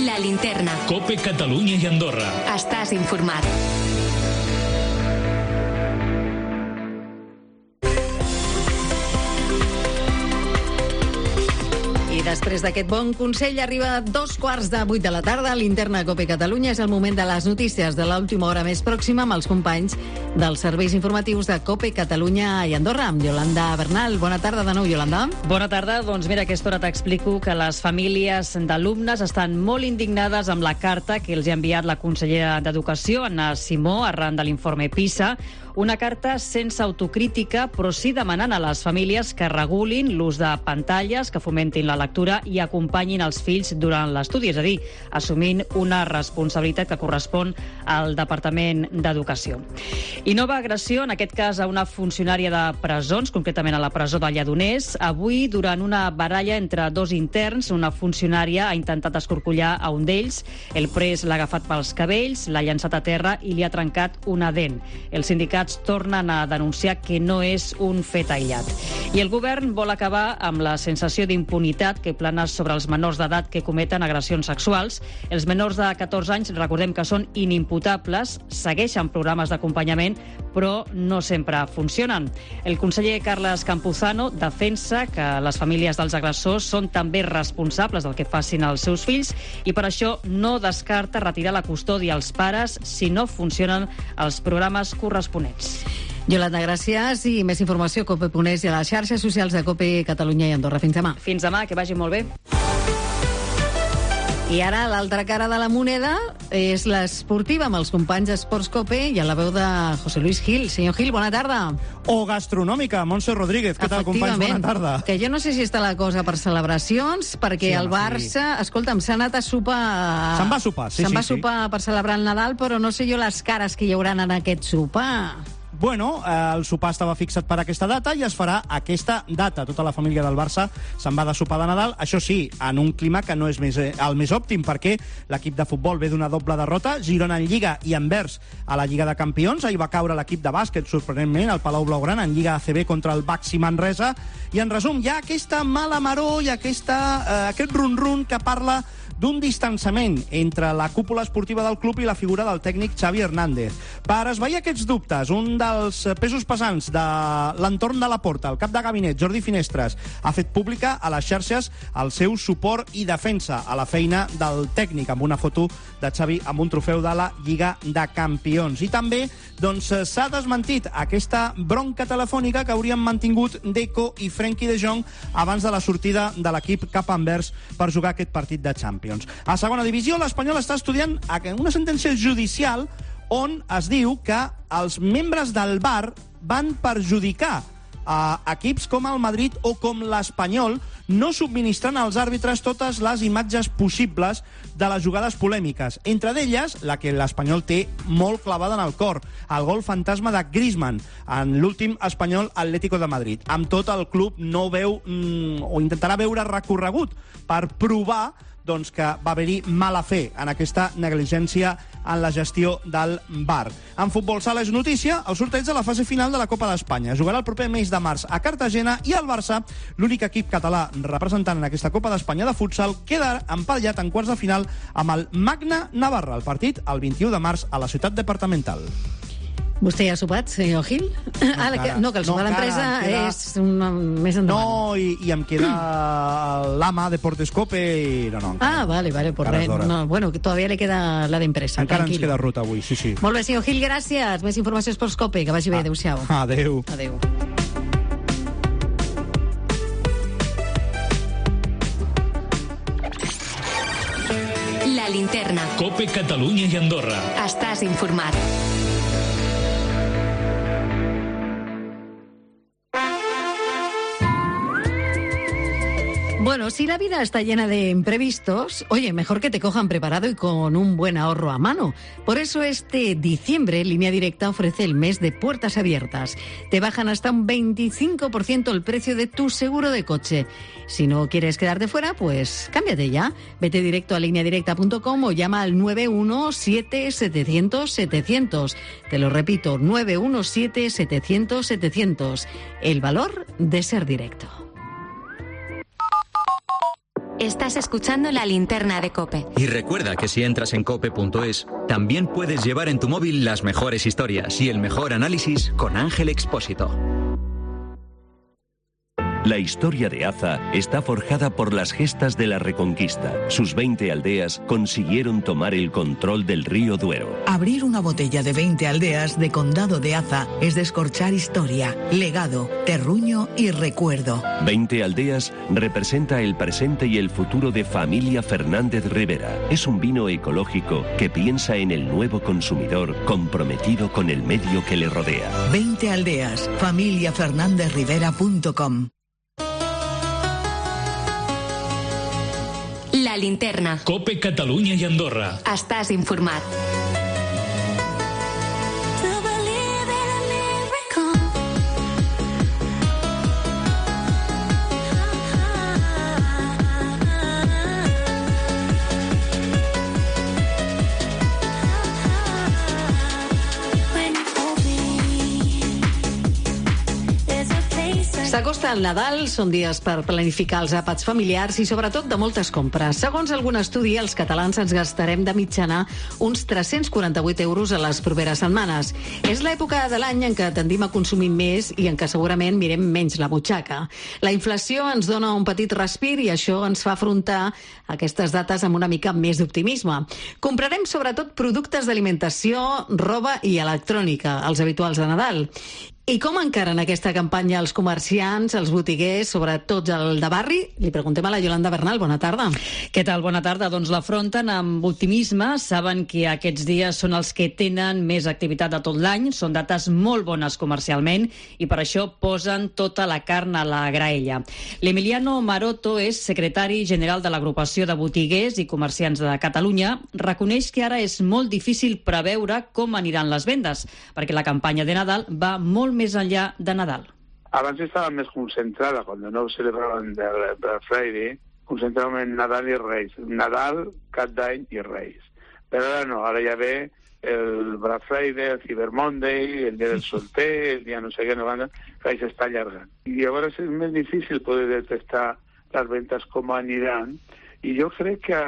La Linterna. Cope Catalunya i Andorra. Estàs informat. I després d'aquest bon consell arriba a dos quarts de vuit de la tarda. Linterna Cope Catalunya és el moment de les notícies de l'última hora més pròxima amb els companys dels serveis informatius de Cope Catalunya i Andorra, amb Yolanda Bernal. Bona tarda de nou, Yolanda. Bona tarda. Doncs mira, a aquesta hora t'explico que les famílies d'alumnes estan molt indignades amb la carta que els ha enviat la consellera d'Educació, Anna Simó, arran de l'informe PISA. Una carta sense autocrítica, però sí demanant a les famílies que regulin l'ús de pantalles, que fomentin la lectura i acompanyin els fills durant l'estudi, és a dir, assumint una responsabilitat que correspon al Departament d'Educació. I nova agressió, en aquest cas a una funcionària de presons, concretament a la presó de Lledoners. Avui, durant una baralla entre dos interns, una funcionària ha intentat escorcollar a un d'ells. El pres l'ha agafat pels cabells, l'ha llançat a terra i li ha trencat una dent. El sindicat tornen a denunciar que no és un fet aïllat. I el govern vol acabar amb la sensació d'impunitat que plana sobre els menors d'edat que cometen agressions sexuals. Els menors de catorze anys, recordem que són inimputables, segueixen programes d'acompanyament, però no sempre funcionen. El conseller Carles Campuzano defensa que les famílies dels agressors són també responsables del que facin els seus fills i per això no descarta retirar la custòdia als pares si no funcionen els programes corresponents. Yolanda, gràcies. I més informació a cope punt es i a les xarxes socials de Cope Catalunya i Andorra. Fins demà. Fins demà, que vagi molt bé. I ara l'altra cara de la moneda és l'esportiva amb els companys d'Esports Cope i a la veu de José Luis Gil. Senyor Gil, bona tarda. O gastronòmica, Montse Rodríguez. Què tal, companys? Bona tarda. Que jo no sé si està la cosa per celebracions, perquè sí, el Barça, sí. escolta'm, s'ha anat a sopar... Se'n va a sopar, sí, Se'n sí, va a sopar sí. per celebrar el Nadal, però no sé jo les cares que hi hauran en aquest sopar. Bueno, eh, el sopar estava fixat per aquesta data i es farà aquesta data. Tota la família del Barça se'n va de sopar de Nadal, això sí, en un clima que no és més, eh, el més òptim, perquè l'equip de futbol ve d'una doble derrota, Girona en Lliga i Anvers a la Lliga de Campions. Ahir va caure l'equip de bàsquet, sorprenentment, al Palau Blaugrana en Lliga A C B contra el Baxi Manresa. I en resum, hi ha aquesta mala maror i aquesta, eh, aquest run-run que parla d'un distanciament entre la cúpula esportiva del club i la figura del tècnic Xavi Hernández. Per esvair aquests dubtes, un dels pesos pesants de l'entorn de la Porta, el cap de gabinet, Jordi Finestres, ha fet pública a les xarxes el seu suport i defensa a la feina del tècnic, amb una foto de Xavi amb un trofeu de la Lliga de Campions. I també doncs, s'ha desmentit aquesta bronca telefònica que haurien mantingut Deco i Frenkie de Jong abans de la sortida de l'equip cap a Anvers per jugar aquest partit de Champions. A segona divisió, l'Espanyol està estudiant una sentència judicial on es diu que els membres del V A R van perjudicar a equips com el Madrid o com l'Espanyol, no subministrant als àrbitres totes les imatges possibles de les jugades polèmiques. Entre d'elles, la que l'Espanyol té molt clavada en el cor, el gol fantasma de Griezmann en l'últim Espanyol Atlético de Madrid. Amb tot, el club no veu mm, o intentarà veure recorregut per provar doncs, que va haver-hi mala fe en aquesta negligència en la gestió del V A R. En futbol sala és notícia el sorteig de la fase final de la Copa d'Espanya. Jugarà el proper mes de març a Cartagena i el Barça, l'únic equip català representant en aquesta Copa d'Espanya de futsal, queda emparellat en quarts de final amb el Magna Navarra. El partit el vint-i-u de març a la ciutat departamental. Vostè ja ha sopat, senyor Gil? No, ah, que, no, que el sopar no, d'empresa queda... és una, més endavant. No, i, i em queda l'ama de Portescope i... No, no, ah, vale, vale, por res. No, bueno, que todavía le queda la d'empresa. Encara tranquil. Ens queda ruta avui, sí, sí. Molt bé, senyor Gil, gràcies. Més informació per Scope, que vagi bé. Ah, adéu-siau. Adéu. Adéu. La Linterna. Cope Catalunya i Andorra. Estàs informat. Bueno, si la vida está llena de imprevistos, oye, mejor que te cojan preparado y con un buen ahorro a mano. Por eso este diciembre, Línea Directa ofrece el mes de puertas abiertas. Te bajan hasta un veinticinco por ciento el precio de tu seguro de coche. Si no quieres quedarte fuera, pues cámbiate ya. Vete directo a línea directa punto com o llama al nueve uno siete setecientos setecientos. Te lo repito, nueve uno siete setecientos setecientos. El valor de ser directo. Estás escuchando La Linterna de COPE. Y recuerda que si entras en cope punto es, también puedes llevar en tu móvil las mejores historias y el mejor análisis con Ángel Expósito. La historia de Aza está forjada por las gestas de la Reconquista. Sus veinte aldeas consiguieron tomar el control del río Duero. Abrir una botella de veinte aldeas de Condado de Aza es descorchar historia, legado, terruño y recuerdo. veinte aldeas representa el presente y el futuro de Familia Fernández Rivera. Es un vino ecológico que piensa en el nuevo consumidor comprometido con el medio que le rodea. veinte aldeas, familia fernández rivera punto com. La Linterna. COPE Catalunya i Andorra. Estàs informat. S'acosta el Nadal, són dies per planificar els àpats familiars i sobretot de moltes compres. Segons algun estudi, els catalans ens gastarem de mitjana uns tres-cents quaranta-vuit euros a les properes setmanes. És l'època de l'any en què tendim a consumir més i en què segurament mirem menys la butxaca. La inflació ens dona un petit respir i això ens fa afrontar aquestes dates amb una mica més d'optimisme. Comprarem sobretot productes d'alimentació, roba i electrònica, els habituals de Nadal. I com encaren aquesta campanya els comerciants, els botiguers, sobretot el de barri? Li preguntem a la Yolanda Bernal. Bona tarda. Què tal? Bona tarda. Doncs l'afronten amb optimisme. Saben que aquests dies són els que tenen més activitat de tot l'any. Són dates molt bones comercialment i per això posen tota la carn a la graella. L'Emiliano Maroto és secretari general de l'agrupació de botiguers i comerciants de Catalunya. Reconeix que ara és molt difícil preveure com aniran les vendes, perquè la campanya de Nadal va molt més enllà de Nadal. Abans estava més concentrada, quan no celebraven el Black Friday, concentràvem en Nadal i Reis. Nadal, Cap d'Any i Reis. Però ara no, ara ja ve el Black Friday, el Cyber Monday, el dia del solter, el dia no sé què, no van, que s'està allargant. I llavors és més difícil poder detectar les ventes com aniran, i jo crec que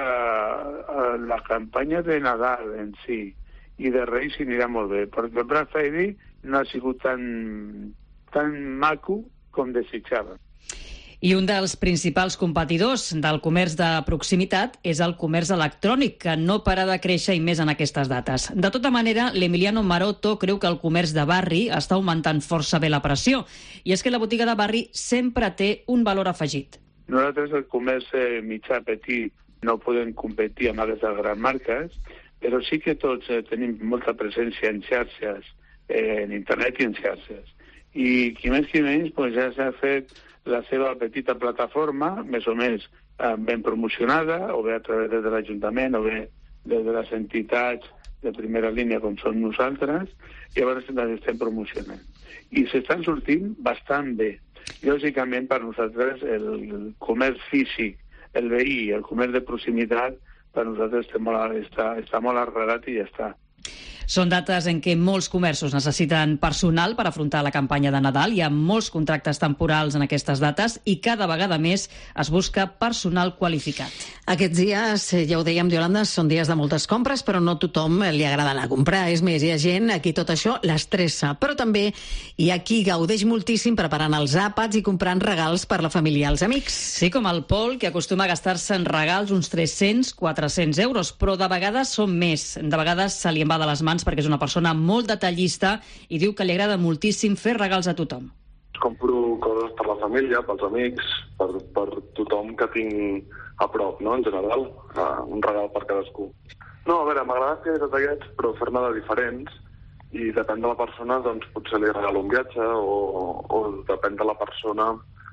la campanya de Nadal en si i de Reis anirà molt bé, perquè el Black Friday no ha sigut tan, tan maco com desitjava. I un dels principals competidors del comerç de proximitat és el comerç electrònic, que no para de créixer i més en aquestes dates. De tota manera, l'Emiliano Maroto creu que el comerç de barri està augmentant força bé la pressió, i és que la botiga de barri sempre té un valor afegit. Nosaltres, el comerç mitjà petit, no podem competir amb aquestes grans marques, però sí que tots eh, tenim molta presència en xarxes, eh, en internet i en xarxes. I qui més qui menys pues, ja s'ha fet la seva petita plataforma, més o més eh, ben promocionada, o bé a través de l'Ajuntament, o bé des de les entitats de primera línia com som nosaltres, i llavors les estem promocionant. I s'estan sortint bastant bé. Lògicament, per nosaltres, el comerç físic, el veí, el comerç de proximitat, per nosaltres està molt, està, està molt arrelat i ja està. Són dates en què molts comerços necessiten personal per afrontar la campanya de Nadal. Hi ha molts contractes temporals en aquestes dates i cada vegada més es busca personal qualificat. Aquests dies, ja ho dèiem, Yolanda, són dies de moltes compres, però no a tothom li agrada anar a comprar. És més, hi ha gent a qui tot això l'estressa. Però també hi ha qui gaudeix moltíssim preparant els àpats i comprant regals per la família i els amics. Sí, com el Pol, que acostuma a gastar-se en regals uns tres-cents a quatre-cents euros, però de vegades són més. De vegades se li en va de les mans perquè és una persona molt detallista i diu que li agrada moltíssim fer regals a tothom. Compro coses per la família, pels amics, per, per tothom que tinc a prop, no?, en general, uh, un regal per cadascú. No, a veure, m'agrada fer detallets, però fer-ne de diferents, i depèn de la persona, doncs potser li regalo un viatge, o, o depèn de la persona,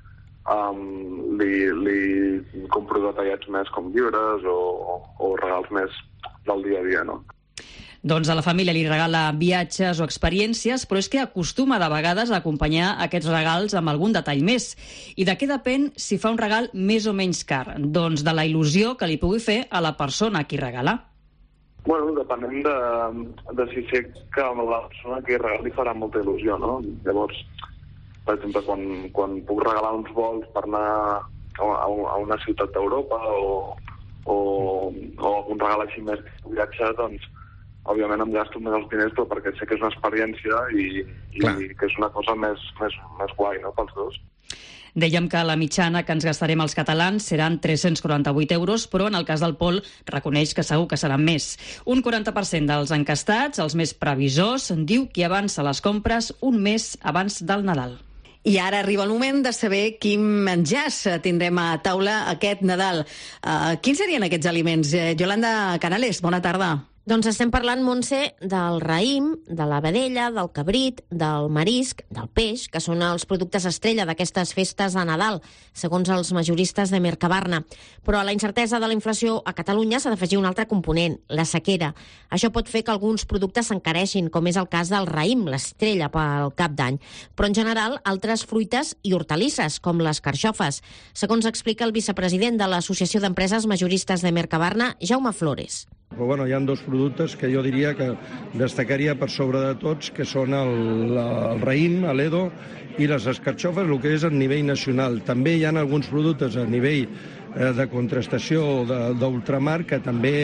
um, li, li compro detallets més com llibres o, o regals més del dia a dia, no? Doncs a la família li regala viatges o experiències, però és que acostuma de vegades a acompanyar aquests regals amb algun detall més. I de què depèn si fa un regal més o menys car? Doncs de la il·lusió que li pugui fer a la persona a qui regala. Bueno, depenent de, de si sé que a la persona a qui regal li farà molta il·lusió, no? Llavors, per exemple, quan, quan puc regalar uns vols per anar a, a una ciutat d'Europa o, o, o algun regal així més viatge, doncs òbviament em gasto més els diners, però perquè sé que és una experiència i, i que és una cosa més, més, més guai, no?, pels dos. Dèiem que la mitjana que ens gastarem els catalans seran tres-cents quaranta-vuit euros, però en el cas del Pol reconeix que segur que seran més. Un quaranta per cent dels encastats, els més previsors, diu que avança les compres un mes abans del Nadal. I ara arriba el moment de saber quin menjars tindrem a taula aquest Nadal. Uh, quins serien aquests aliments? Uh, Yolanda Canales, bona tarda. Doncs estem parlant, Montse, del raïm, de la vedella, del cabrit, del marisc, del peix, que són els productes estrella d'aquestes festes de Nadal, segons els majoristes de Mercabarna. Però a la incertesa de la inflació a Catalunya s'ha d'afegir un altre component, la sequera. Això pot fer que alguns productes s'encareixin, com és el cas del raïm, l'estrella pel cap d'any. Però en general, altres fruites i hortalisses, com les carxofes. Segons explica el vicepresident de l'Associació d'Empreses Majoristes de Mercabarna, Jaume Flores. Però bueno, hi ha dos productes que jo diria que destacaria per sobre de tots, que són el, el raïm, l'edo i les escarxofes, el que és a nivell nacional. També hi ha alguns productes a nivell eh, de contrastació d'ultramar que també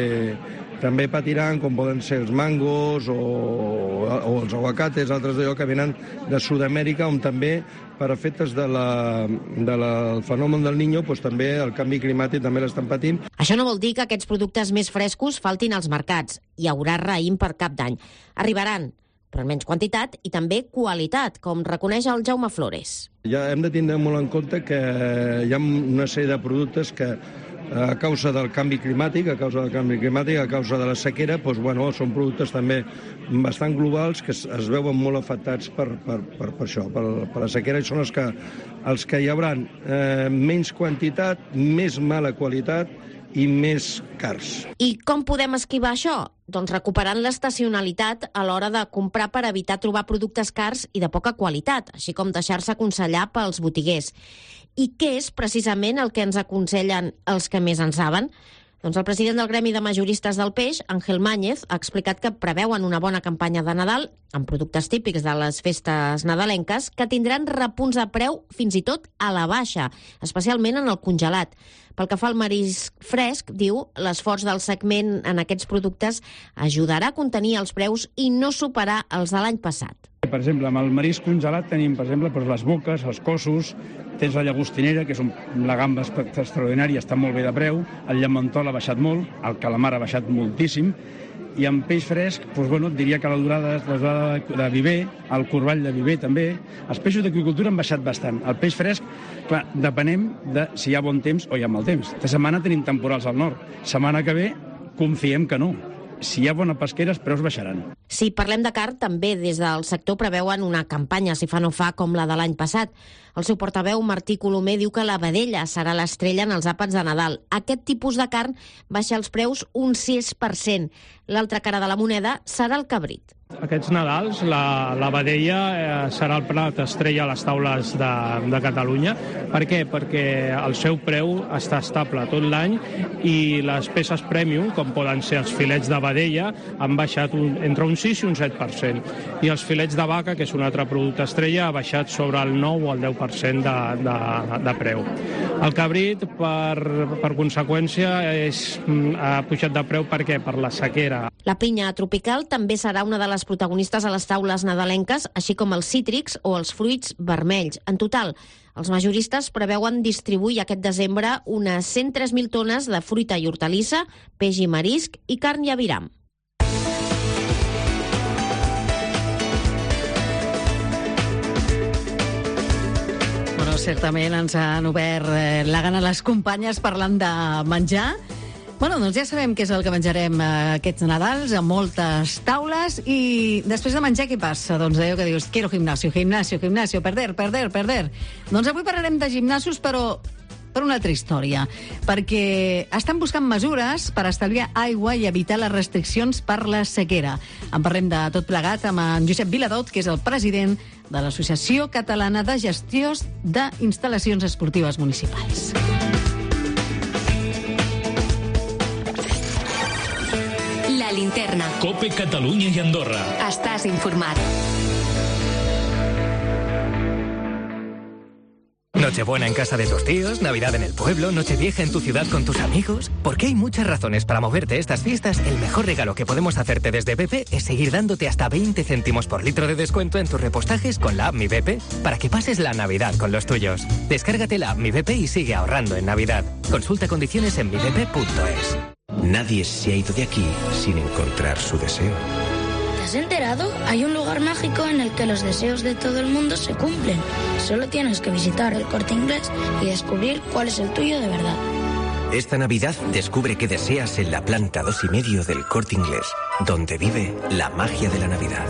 també patiran, com poden ser els mangos o, o els aguacates, altres d'allò que venen de Sud-amèrica, on també, per efectes de la, de la, del fenomen del Niño, doncs també el canvi climàtic també l'estan patint. Això no vol dir que aquests productes més frescos faltin als mercats. Hi haurà raïm per cap d'any. Arribaran, però en menys quantitat i també qualitat, com reconeix el Jaume Flores. Ja hem de tindre molt en compte que hi ha una sèrie de productes que a causa del canvi climàtic, a causa del canvi climàtic, a causa de la sequera, doncs, bueno, són productes també bastant globals que es, es veuen molt afectats per, per, per, per això, per, per la sequera, i són els que, els que hi haurà eh, menys quantitat, més mala qualitat i més cars. I com podem esquivar això? Doncs recuperant l'estacionalitat a l'hora de comprar per evitar trobar productes cars i de poca qualitat, així com deixar-se aconsellar pels botiguers. I què és precisament el que ens aconsellen els que més en saben? Doncs el president del Gremi de Majoristes del Peix, Ángel Máñez, ha explicat que preveuen una bona campanya de Nadal amb productes típics de les festes nadalenques que tindran repunts de preu fins i tot a la baixa, especialment en el congelat. Pel que fa al marisc fresc, diu, l'esforç del segment en aquests productes ajudarà a contenir els preus i no superar els de l'any passat. Per exemple, amb el marisc congelat tenim, per exemple, les boques, els cossos, tens la llagostinera, que és un, la gamba extraordinària, està molt bé de preu, el llamentol ha baixat molt, el calamar ha baixat moltíssim, i amb peix fresc, doncs, bueno, diria que la durada, la durada de viver, el corball de viver també, els peixos d'aqüicultura han baixat bastant. El peix fresc, clar, depenem de si hi ha bon temps o hi ha mal temps. Aquesta setmana tenim temporals al nord, setmana que ve confiem que no. Si hi ha bona pesquera, els preus baixaran. Si parlem de carn, també des del sector preveuen una campanya, si fa no fa, com la de l'any passat. El seu portaveu, Martí Colomer, diu que la vedella serà l'estrella en els àpats de Nadal. Aquest tipus de carn baixa els preus un sis per cent. L'altra cara de la moneda serà el cabrit. Aquests Nadals la, la vedella eh, serà el plat estrella a les taules de, de Catalunya. Per què? Perquè el seu preu està estable tot l'any i les peces premium, com poden ser els filets de vedella, han baixat un, entre un sis i un set per cent. I els filets de vaca, que és un altre producte estrella, ha baixat sobre el nou o el deu per cent de, de, de preu. El cabrit, per, per conseqüència, és, ha pujat de preu. Per què? Per la sequera. La pinya tropical també serà una de les protagonistes a les taules nadalenques, així com els cítrics o els fruits vermells. En total, els majoristes preveuen distribuir aquest desembre unes cent tres mil tones de fruita i hortalissa, peix i marisc i carn i aviram. Bueno, certament ens han obert eh, la gana les companyes parlant de menjar. Bueno, doncs ja sabem què és el que menjarem eh, aquests Nadals, a moltes taules, i després de menjar què passa? Doncs allò que dius, quiero gimnasio, gimnasio, gimnasio, perder, perder, perder. Doncs avui parlarem de gimnasos, però per una altra història, perquè estan buscant mesures per estalviar aigua i evitar les restriccions per la sequera. En parlem de tot plegat amb en Josep Viladot, que és el president de l'Associació Catalana de Gestió d'Instal·lacions Esportives Municipals. La linterna. Cope Catalunya i Andorra. Estàs informat. Nochebuena en casa de tus tíos, Navidad en el pueblo, Nochevieja en tu ciudad con tus amigos. Porque hay muchas razones para moverte estas fiestas. El mejor regalo que podemos hacerte desde B P es seguir dándote hasta veinte céntimos por litro de descuento en tus repostajes con la app Mi B P para que pases la Navidad con los tuyos. Descárgate la app Mi B P y sigue ahorrando en Navidad. Consulta condiciones en mi b p punto es. Nadie se ha ido de aquí sin encontrar su deseo. ¿Te has enterado? Hay un lugar mágico en el que los deseos de todo el mundo se cumplen. Solo tienes que visitar el Corte Inglés y descubrir cuál es el tuyo de verdad. Esta Navidad descubre qué deseas en la planta dos y medio del Corte Inglés, donde vive la magia de la Navidad.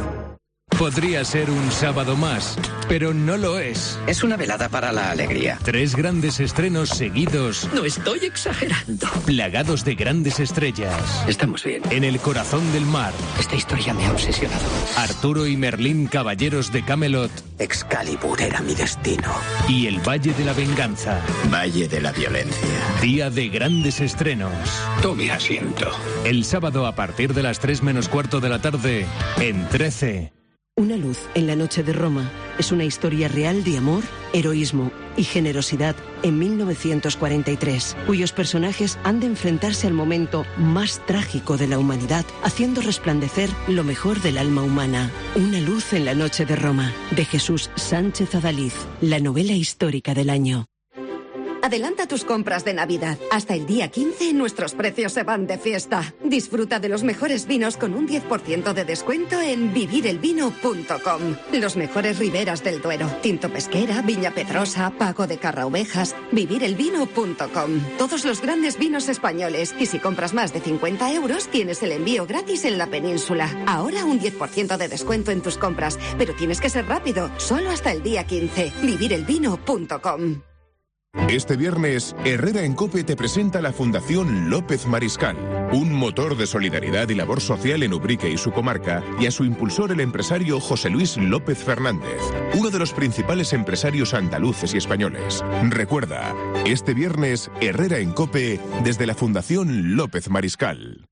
Podría ser un sábado más, pero no lo es. Es una velada para la alegría. Tres grandes estrenos seguidos. No estoy exagerando. Plagados de grandes estrellas. Estamos bien. En el corazón del mar. Esta historia me ha obsesionado. Arturo y Merlín, caballeros de Camelot. Excalibur era mi destino. Y el Valle de la Venganza. Valle de la Violencia. Día de grandes estrenos. Tome asiento. El sábado a partir de las tres menos cuarto de la tarde, en trece. Una luz en la noche de Roma es una historia real de amor, heroísmo y generosidad en mil novecientos cuarenta y tres, cuyos personajes han de enfrentarse al momento más trágico de la humanidad, haciendo resplandecer lo mejor del alma humana. Una luz en la noche de Roma, de Jesús Sánchez Adaliz, la novela histórica del año. Adelanta tus compras de Navidad. Hasta el día quince nuestros precios se van de fiesta. Disfruta de los mejores vinos con un diez por ciento de descuento en vivir el vino punto com. Los mejores riberas del Duero. Tinto Pesquera, Viña Pedrosa, Pago de Carraovejas. vivir el vino punto com. Todos los grandes vinos españoles. Y si compras más de cincuenta euros, tienes el envío gratis en la península. Ahora un diez por ciento de descuento en tus compras. Pero tienes que ser rápido. Solo hasta el día quince. vivir el vino punto com. Este viernes, Herrera en COPE te presenta la Fundación López Mariscal, un motor de solidaridad y labor social en Ubrique y su comarca, y a su impulsor el empresario José Luis López Fernández, uno de los principales empresarios andaluces y españoles. Recuerda, este viernes, Herrera en COPE desde la Fundación López Mariscal.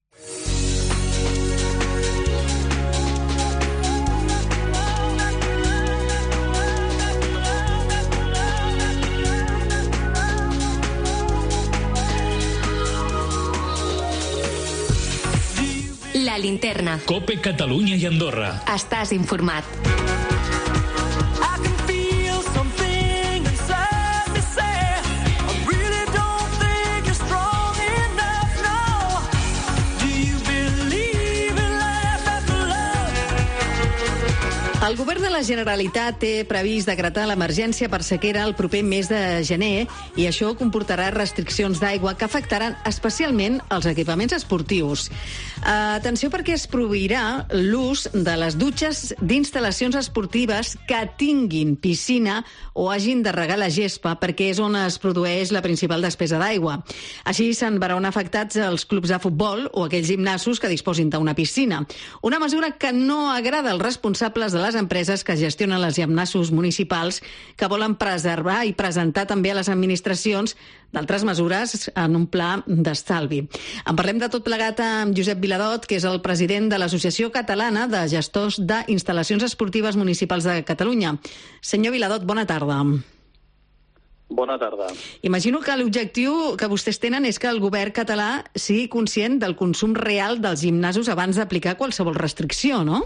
La linterna. COPE Catalunya i Andorra. Estàs informat. El govern de la Generalitat té previst decretar l'emergència per sequera el proper mes de gener i això comportarà restriccions d'aigua que afectaran especialment els equipaments esportius. Atenció perquè es prohibirà l'ús de les dutxes d'instal·lacions esportives que tinguin piscina o hagin de regar la gespa perquè és on es produeix la principal despesa d'aigua. Així se'n veuran afectats els clubs de futbol o aquells gimnasos que disposin d'una piscina. Una mesura que no agrada als responsables de les empreses que gestionen els gimnasos municipals que volen preservar i presentar també a les administracions d'altres mesures en un pla d'estalvi. En parlem de tot plegat amb Josep Viladot, que és el president de l'Associació Catalana de Gestors d'Instal·lacions Esportives Municipals de Catalunya. Senyor Viladot, bona tarda. Bona tarda. Imagino que l'objectiu que vostès tenen és que el govern català sigui conscient del consum real dels gimnasos abans d'aplicar qualsevol restricció, no?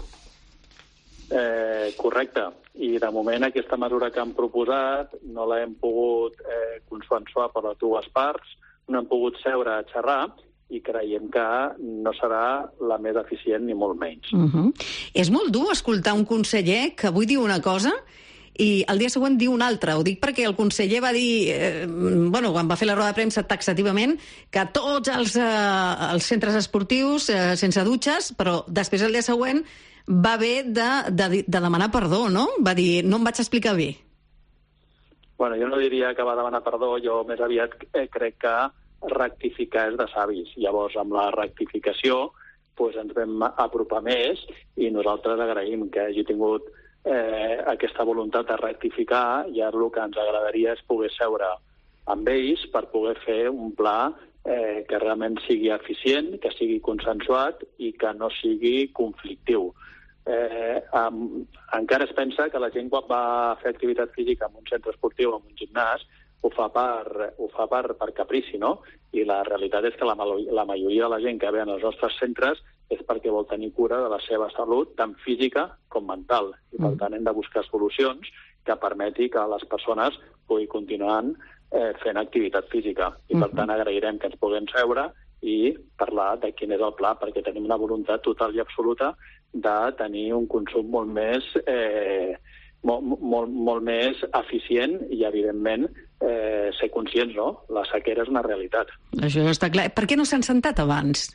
Eh, correcte. I de moment aquesta mesura que han proposat no l'hem pogut eh, consensuar per les dues parts, no hem pogut seure a xerrar i creiem que no serà la més eficient ni molt menys. Uh-huh. És molt dur escoltar un conseller que avui diu una cosa i el dia següent diu una altra. Ho dic perquè el conseller va dir, eh, bueno, quan va fer la roda de premsa taxativament, que tots els, eh, els centres esportius eh, sense dutxes, però després el dia següent va haver de, de, de demanar perdó, no? Va dir, no em vaig explicar bé. Bueno, jo no diria que va demanar perdó, jo més aviat eh, crec que rectificar és de savis. Llavors, amb la rectificació, pues, ens vam apropar més i nosaltres agraïm que hagi tingut eh, aquesta voluntat de rectificar i ara el que ens agradaria és poder seure amb ells per poder fer un pla eh, que realment sigui eficient, que sigui consensuat i que no sigui conflictiu. Eh, um, encara es pensa que la gent quan va fer activitat física en un centre esportiu o en un gimnàs ho fa per, ho fa per, per caprici, no? I la realitat és que la, la majoria de la gent que ve als nostres centres és perquè vol tenir cura de la seva salut, tant física com mental. I per tant hem de buscar solucions que permeti que les persones puguin continuar eh, fent activitat física. I per tant agrairem que ens puguem seure i parlar de quin és el pla, perquè tenim una voluntat total i absoluta de tenir un consum molt més, eh, molt, molt, molt més eficient i, evidentment, eh, ser conscients, no? La sequera és una realitat. Això està clar. Per què no s'han sentat abans?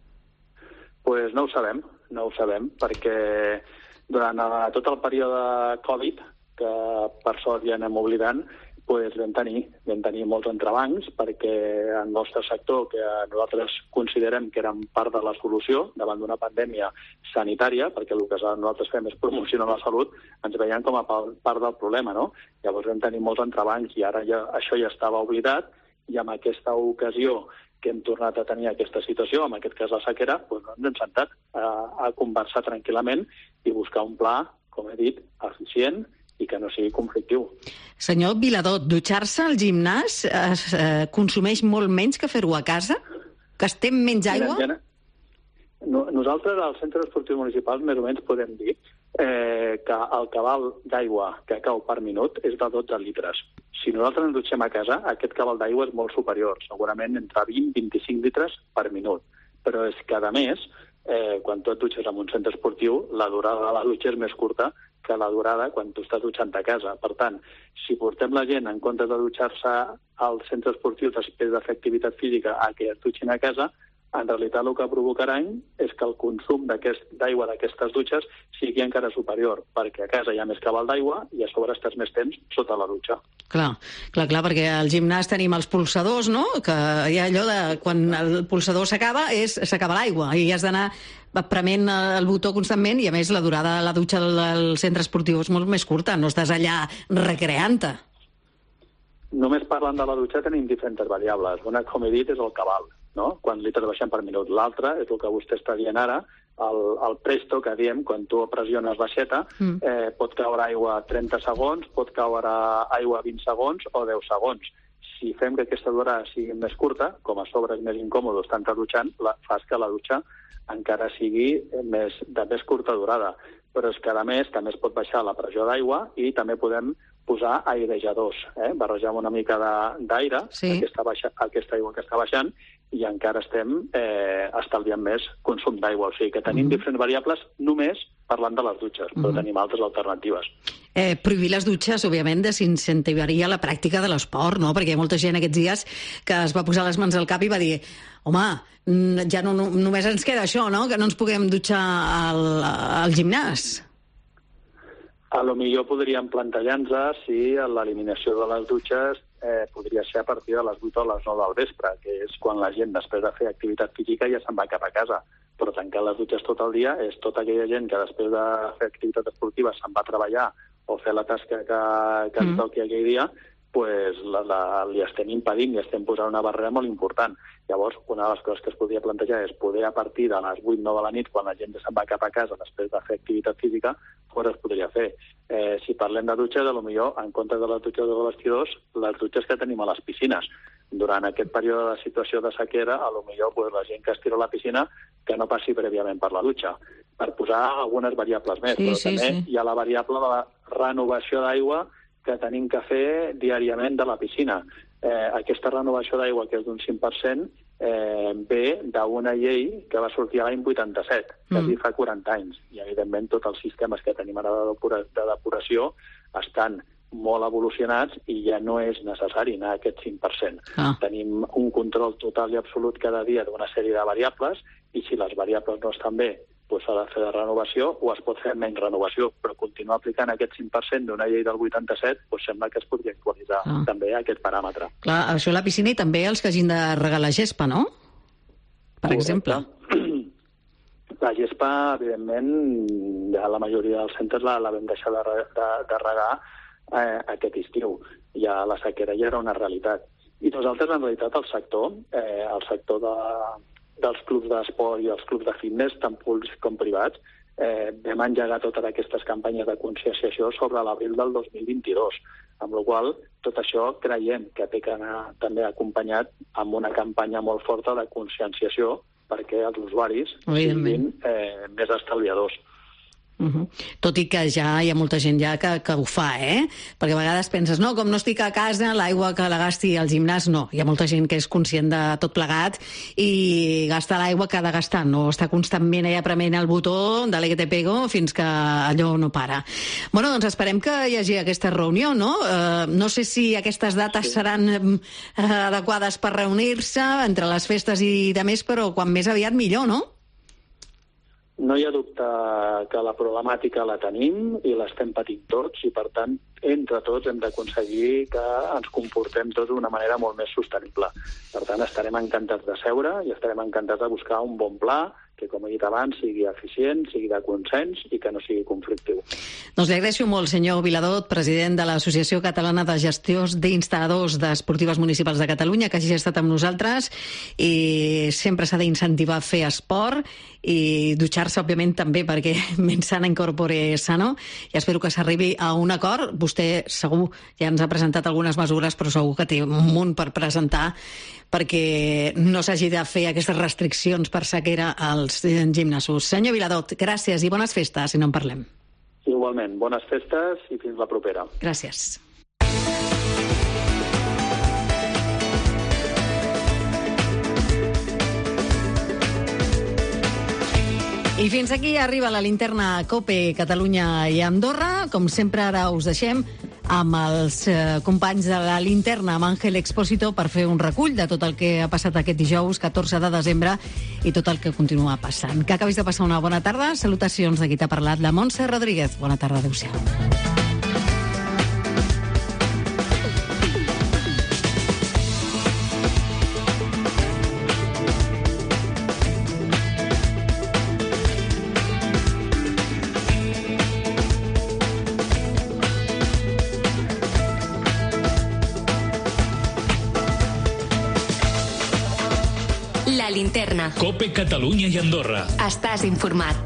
Pues no ho sabem, no ho sabem, perquè durant tot el període Covid, que per sort ja anem oblidant, pues vam tenir, vam tenir molts entrebancs, perquè el nostre sector, que nosaltres considerem que érem part de la solució davant d'una pandèmia sanitària, perquè el que nosaltres fem és promocionar la salut, ens veiem com a part del problema, no? Llavors vam tenir molts entrebancs i ara ja, això ja estava oblidat, i amb aquesta ocasió que hem tornat a tenir aquesta situació, en aquest cas la sequera, doncs ens hem sentat a, a conversar tranquil·lament i buscar un pla, com he dit, eficient i que no sigui conflictiu. Senyor Viladó, dutxar-se al gimnàs es eh, consumeix molt menys que fer-ho a casa? Gastem menys aigua? Mira, no, nosaltres, als centres esportius municipals, més o menys podem dir eh, que el cabal d'aigua que cau per minut és de dotze litres. Si nosaltres ens dutxem a casa, aquest cabal d'aigua és molt superior, segurament entre vint i vint-i-cinc litres per minut. Però és que, a més, eh, quan tu et dutxes en un centre esportiu, la durada de la dutxa és més curta que la durada quan tu estàs dutxant a casa. Per tant, si portem la gent, en comptes de dutxar-se al centre esportiu després de fer activitat física, a que es dutxin a casa, en realitat el que provocaran és que el consum d'aigua d'aquestes dutxes sigui encara superior, perquè a casa hi ha més cabal d'aigua i a sobre estàs més temps sota la dutxa. Clar, clar, clar, perquè al gimnàs tenim els pulsadors, no?, que hi ha allò de quan el pulsador s'acaba, és s'acaba l'aigua, i has d'anar prement el botó constantment, i a més la durada de la dutxa del centre esportiu és molt més curta, no estàs allà recreant-te. Només parlant de la dutxa tenim diferents variables. Una, com he dit, és el cabal, no? Quants litres baixem per minut. L'altra és el que vostè està dient ara, el, el presto que diem, quan tu pressiones l'aixeta, mm. eh, pot caure aigua trenta segons, pot caure aigua vint segons o deu segons. Si fem que aquesta durada sigui més curta, com a sobre és més incòmode estar dutxant, la, fas que la dutxa encara sigui més, de més curta durada. Però és que, a més, també es pot baixar la pressió d'aigua i també podem posar airejadors, eh? barrejar una mica d'aire, sí. aquesta, baixa, aquesta aigua que està baixant, i encara estem eh, estalviant més consum d'aigua. O sigui que tenim mm. diferents variables només parlant de les dutxes, però mm. tenim altres alternatives. Eh, prohibir les dutxes, òbviament, desincentivaria la pràctica de l'esport, no? Perquè hi ha molta gent aquests dies que es va posar les mans al cap i va dir home, ja no, no, només ens queda això, no?, que no ens puguem dutxar al, al gimnàs. A lo millor podríem plantejar-nos si l'eliminació de les dutxes eh, podria ser a partir de les vuit o les nou del vespre, que és quan la gent, després de fer activitat física, ja se'n va cap a casa. Però tancar les dutxes tot el dia és tota aquella gent que després de fer activitat esportiva se'n va a treballar o fer la tasca que, que ens mm. toqui aquell dia, pues la, la, li estem impedint, li estem posant una barrera molt important. Llavors, una de les coses que es podria plantejar és poder, a partir de les vuit o nou de la nit, quan la gent ja se'n va cap a casa després de fer activitat física, fora es podria fer. Eh, si parlem de dutxes, potser, en comptes de les dutxes de vestidors, les dutxes que tenim a les piscines. Durant aquest període de situació de sequera, potser pues, la gent que es tira a la piscina que no passi prèviament per la dutxa, per posar algunes variables més. Sí, però sí, també sí. Hi ha la variable de la renovació d'aigua que tenim que fer diàriament de la piscina. Eh, aquesta renovació d'aigua, que és d'un cinc per cent, eh, ve d'una llei que va sortir l'any vuitanta-set, que mm. fa quaranta anys. I, evidentment, tots els sistemes que tenim ara de, depura, de depuració estan molt evolucionats i ja no és necessari anar a aquest cinc per cent. Ah. Tenim un control total i absolut cada dia d'una sèrie de variables i si les variables no estan bé, doncs s'ha de fer de renovació o es pot fer menys renovació, però continuar aplicant aquest cinc per cent d'una llei del vuitanta-set doncs sembla que es podria actualitzar ah. també aquest paràmetre. Clar, això a la piscina i també els que hagin de regar la gespa, no? Per Correcte. exemple. La gespa, evidentment, ja la majoria dels centres la, la vam deixar de, de, de regar eh, aquest estiu. Ja la sequera ja era una realitat. I nosaltres, en realitat, el sector, eh, el sector de... dels clubs d'esport i els clubs de fitness, tant públics com privats, eh, vam engegar totes aquestes campanyes de conscienciació sobre l'abril del dos mil vint-i-dos, amb la qual cosa tot això creiem que té que anar també acompanyat amb una campanya molt forta de conscienciació perquè els usuaris siguin eh, més estalviadors. Uh-huh. Tot i que ja hi ha molta gent ja que, que ho fa, eh? Perquè a vegades penses, no, com no estic a casa, l'aigua que la gasti al gimnàs, no. Hi ha molta gent que és conscient de tot plegat i gasta l'aigua que ha de gastar, no està constantment allà prement el botó de que te pego fins que allò no para. Bueno, doncs esperem que hi hagi aquesta reunió, no? Uh, no sé si aquestes dates sí. seran uh, adequades per reunir-se entre les festes i de més, però quan més aviat millor, no? No hi ha dubte que la problemàtica la tenim i l'estem patint tots i, per tant, entre tots hem d'aconseguir que ens comportem tots d'una manera molt més sostenible. Per tant, estarem encantats de seure i estarem encantats de buscar un bon pla que, com he dit abans, sigui eficient, sigui de consens i que no sigui conflictiu. Doncs li agraeixo molt, senyor Viladot, president de l'Associació Catalana de Gestiors d'instal·ladors d'Esportives Municipals de Catalunya, que hagi estat amb nosaltres, i sempre s'ha d'incentivar a fer esport i dutxar-se, òbviament, també, perquè mens sana incorpore sano, i espero que s'arribi a un acord. Vostè segur ja ens ha presentat algunes mesures, però segur que té un munt per presentar perquè no s'hagi de fer aquestes restriccions per sequera als gimnasos. Senyor Viladot, gràcies i bones festes, si no en parlem. Igualment, bones festes i fins la propera. Gràcies. I fins aquí arriba la linterna COPE Catalunya i Andorra. Com sempre, ara us deixem amb els eh, companys de la linterna, amb Àngel Expósito, per fer un recull de tot el que ha passat aquest dijous, catorze de desembre, i tot el que continua passant. Que acabis de passar una bona tarda. Salutacions de qui t'ha parlat, la Montse Rodríguez. Bona tarda, adéu-siau. La linterna. COPE Catalunya i Andorra. Estàs informat.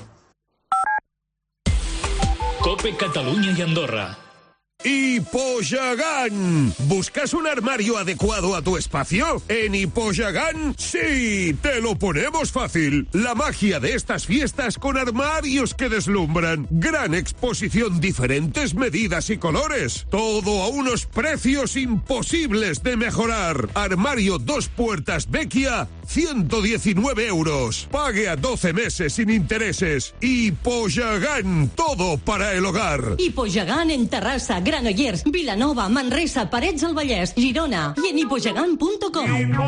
COPE Catalunya y Andorra. ¡Hipoyagan! ¿Buscas un armario adecuado a tu espacio? En Hipoyagan, sí, te lo ponemos fácil. La magia de estas fiestas con armarios que deslumbran. Gran exposición, diferentes medidas y colores. Todo a unos precios imposibles de mejorar. Armario dos puertas Vecchia, ciento diecinueve euros. Pague a doce meses sin intereses. Hipoyagan, todo para el hogar. Hipoyagan en Terrassa, Granollers, Vilanova, Manresa, Parets del Vallès, Girona i en hipoyagan punt com.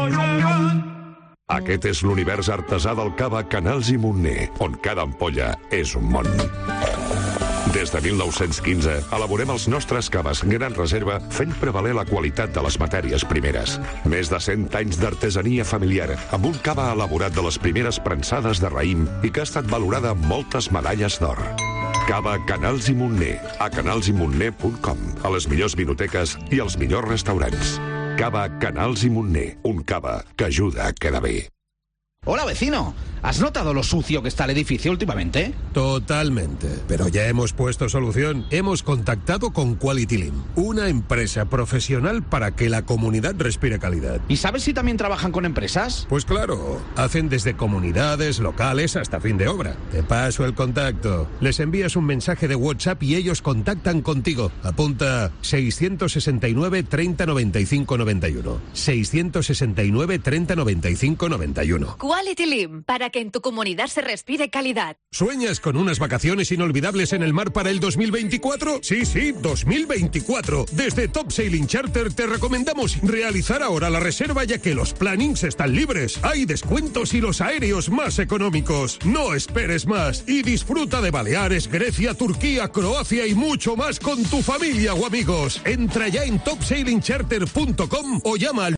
Aquest és l'univers artesà del cava Canals i Montner, on cada ampolla és un món. Des de mil nou-cents quinze, elaborem els nostres caves Gran Reserva fent prevaler la qualitat de les matèries primeres. Més de cent anys d'artesania familiar, amb un cava elaborat de les primeres prensades de raïm i que ha estat valorada amb moltes medalles d'or. Cava Canals i Montner, a canals i montner punt com, a les millors vinoteques i als millors restaurants. Cava Canals i Montner, un cava que ajuda a quedar bé. Hola, vecino. ¿Has notado lo sucio que está el edificio últimamente? Totalmente. Pero ya hemos puesto solución. Hemos contactado con Quality Lim, una empresa profesional para que la comunidad respire calidad. ¿Y sabes si también trabajan con empresas? Pues claro. Hacen desde comunidades, locales, hasta fin de obra. Te paso el contacto. Les envías un mensaje de WhatsApp y ellos contactan contigo. Apunta seiscientos sesenta y nueve, treinta, noventa y cinco, noventa y uno. seiscientos sesenta y nueve, treinta, noventa y cinco, noventa y uno. Quality Lim, para que en tu comunidad se respire calidad. ¿Sueñas con unas vacaciones inolvidables en el mar para el dos mil veinticuatro? Sí, sí, dos mil veinticuatro. Desde Top Sailing Charter te recomendamos realizar ahora la reserva, ya que los plannings están libres. Hay descuentos y los aéreos más económicos. No esperes más y disfruta de Baleares, Grecia, Turquía, Croacia y mucho más con tu familia o amigos. Entra ya en top sailing charter punto com o llama al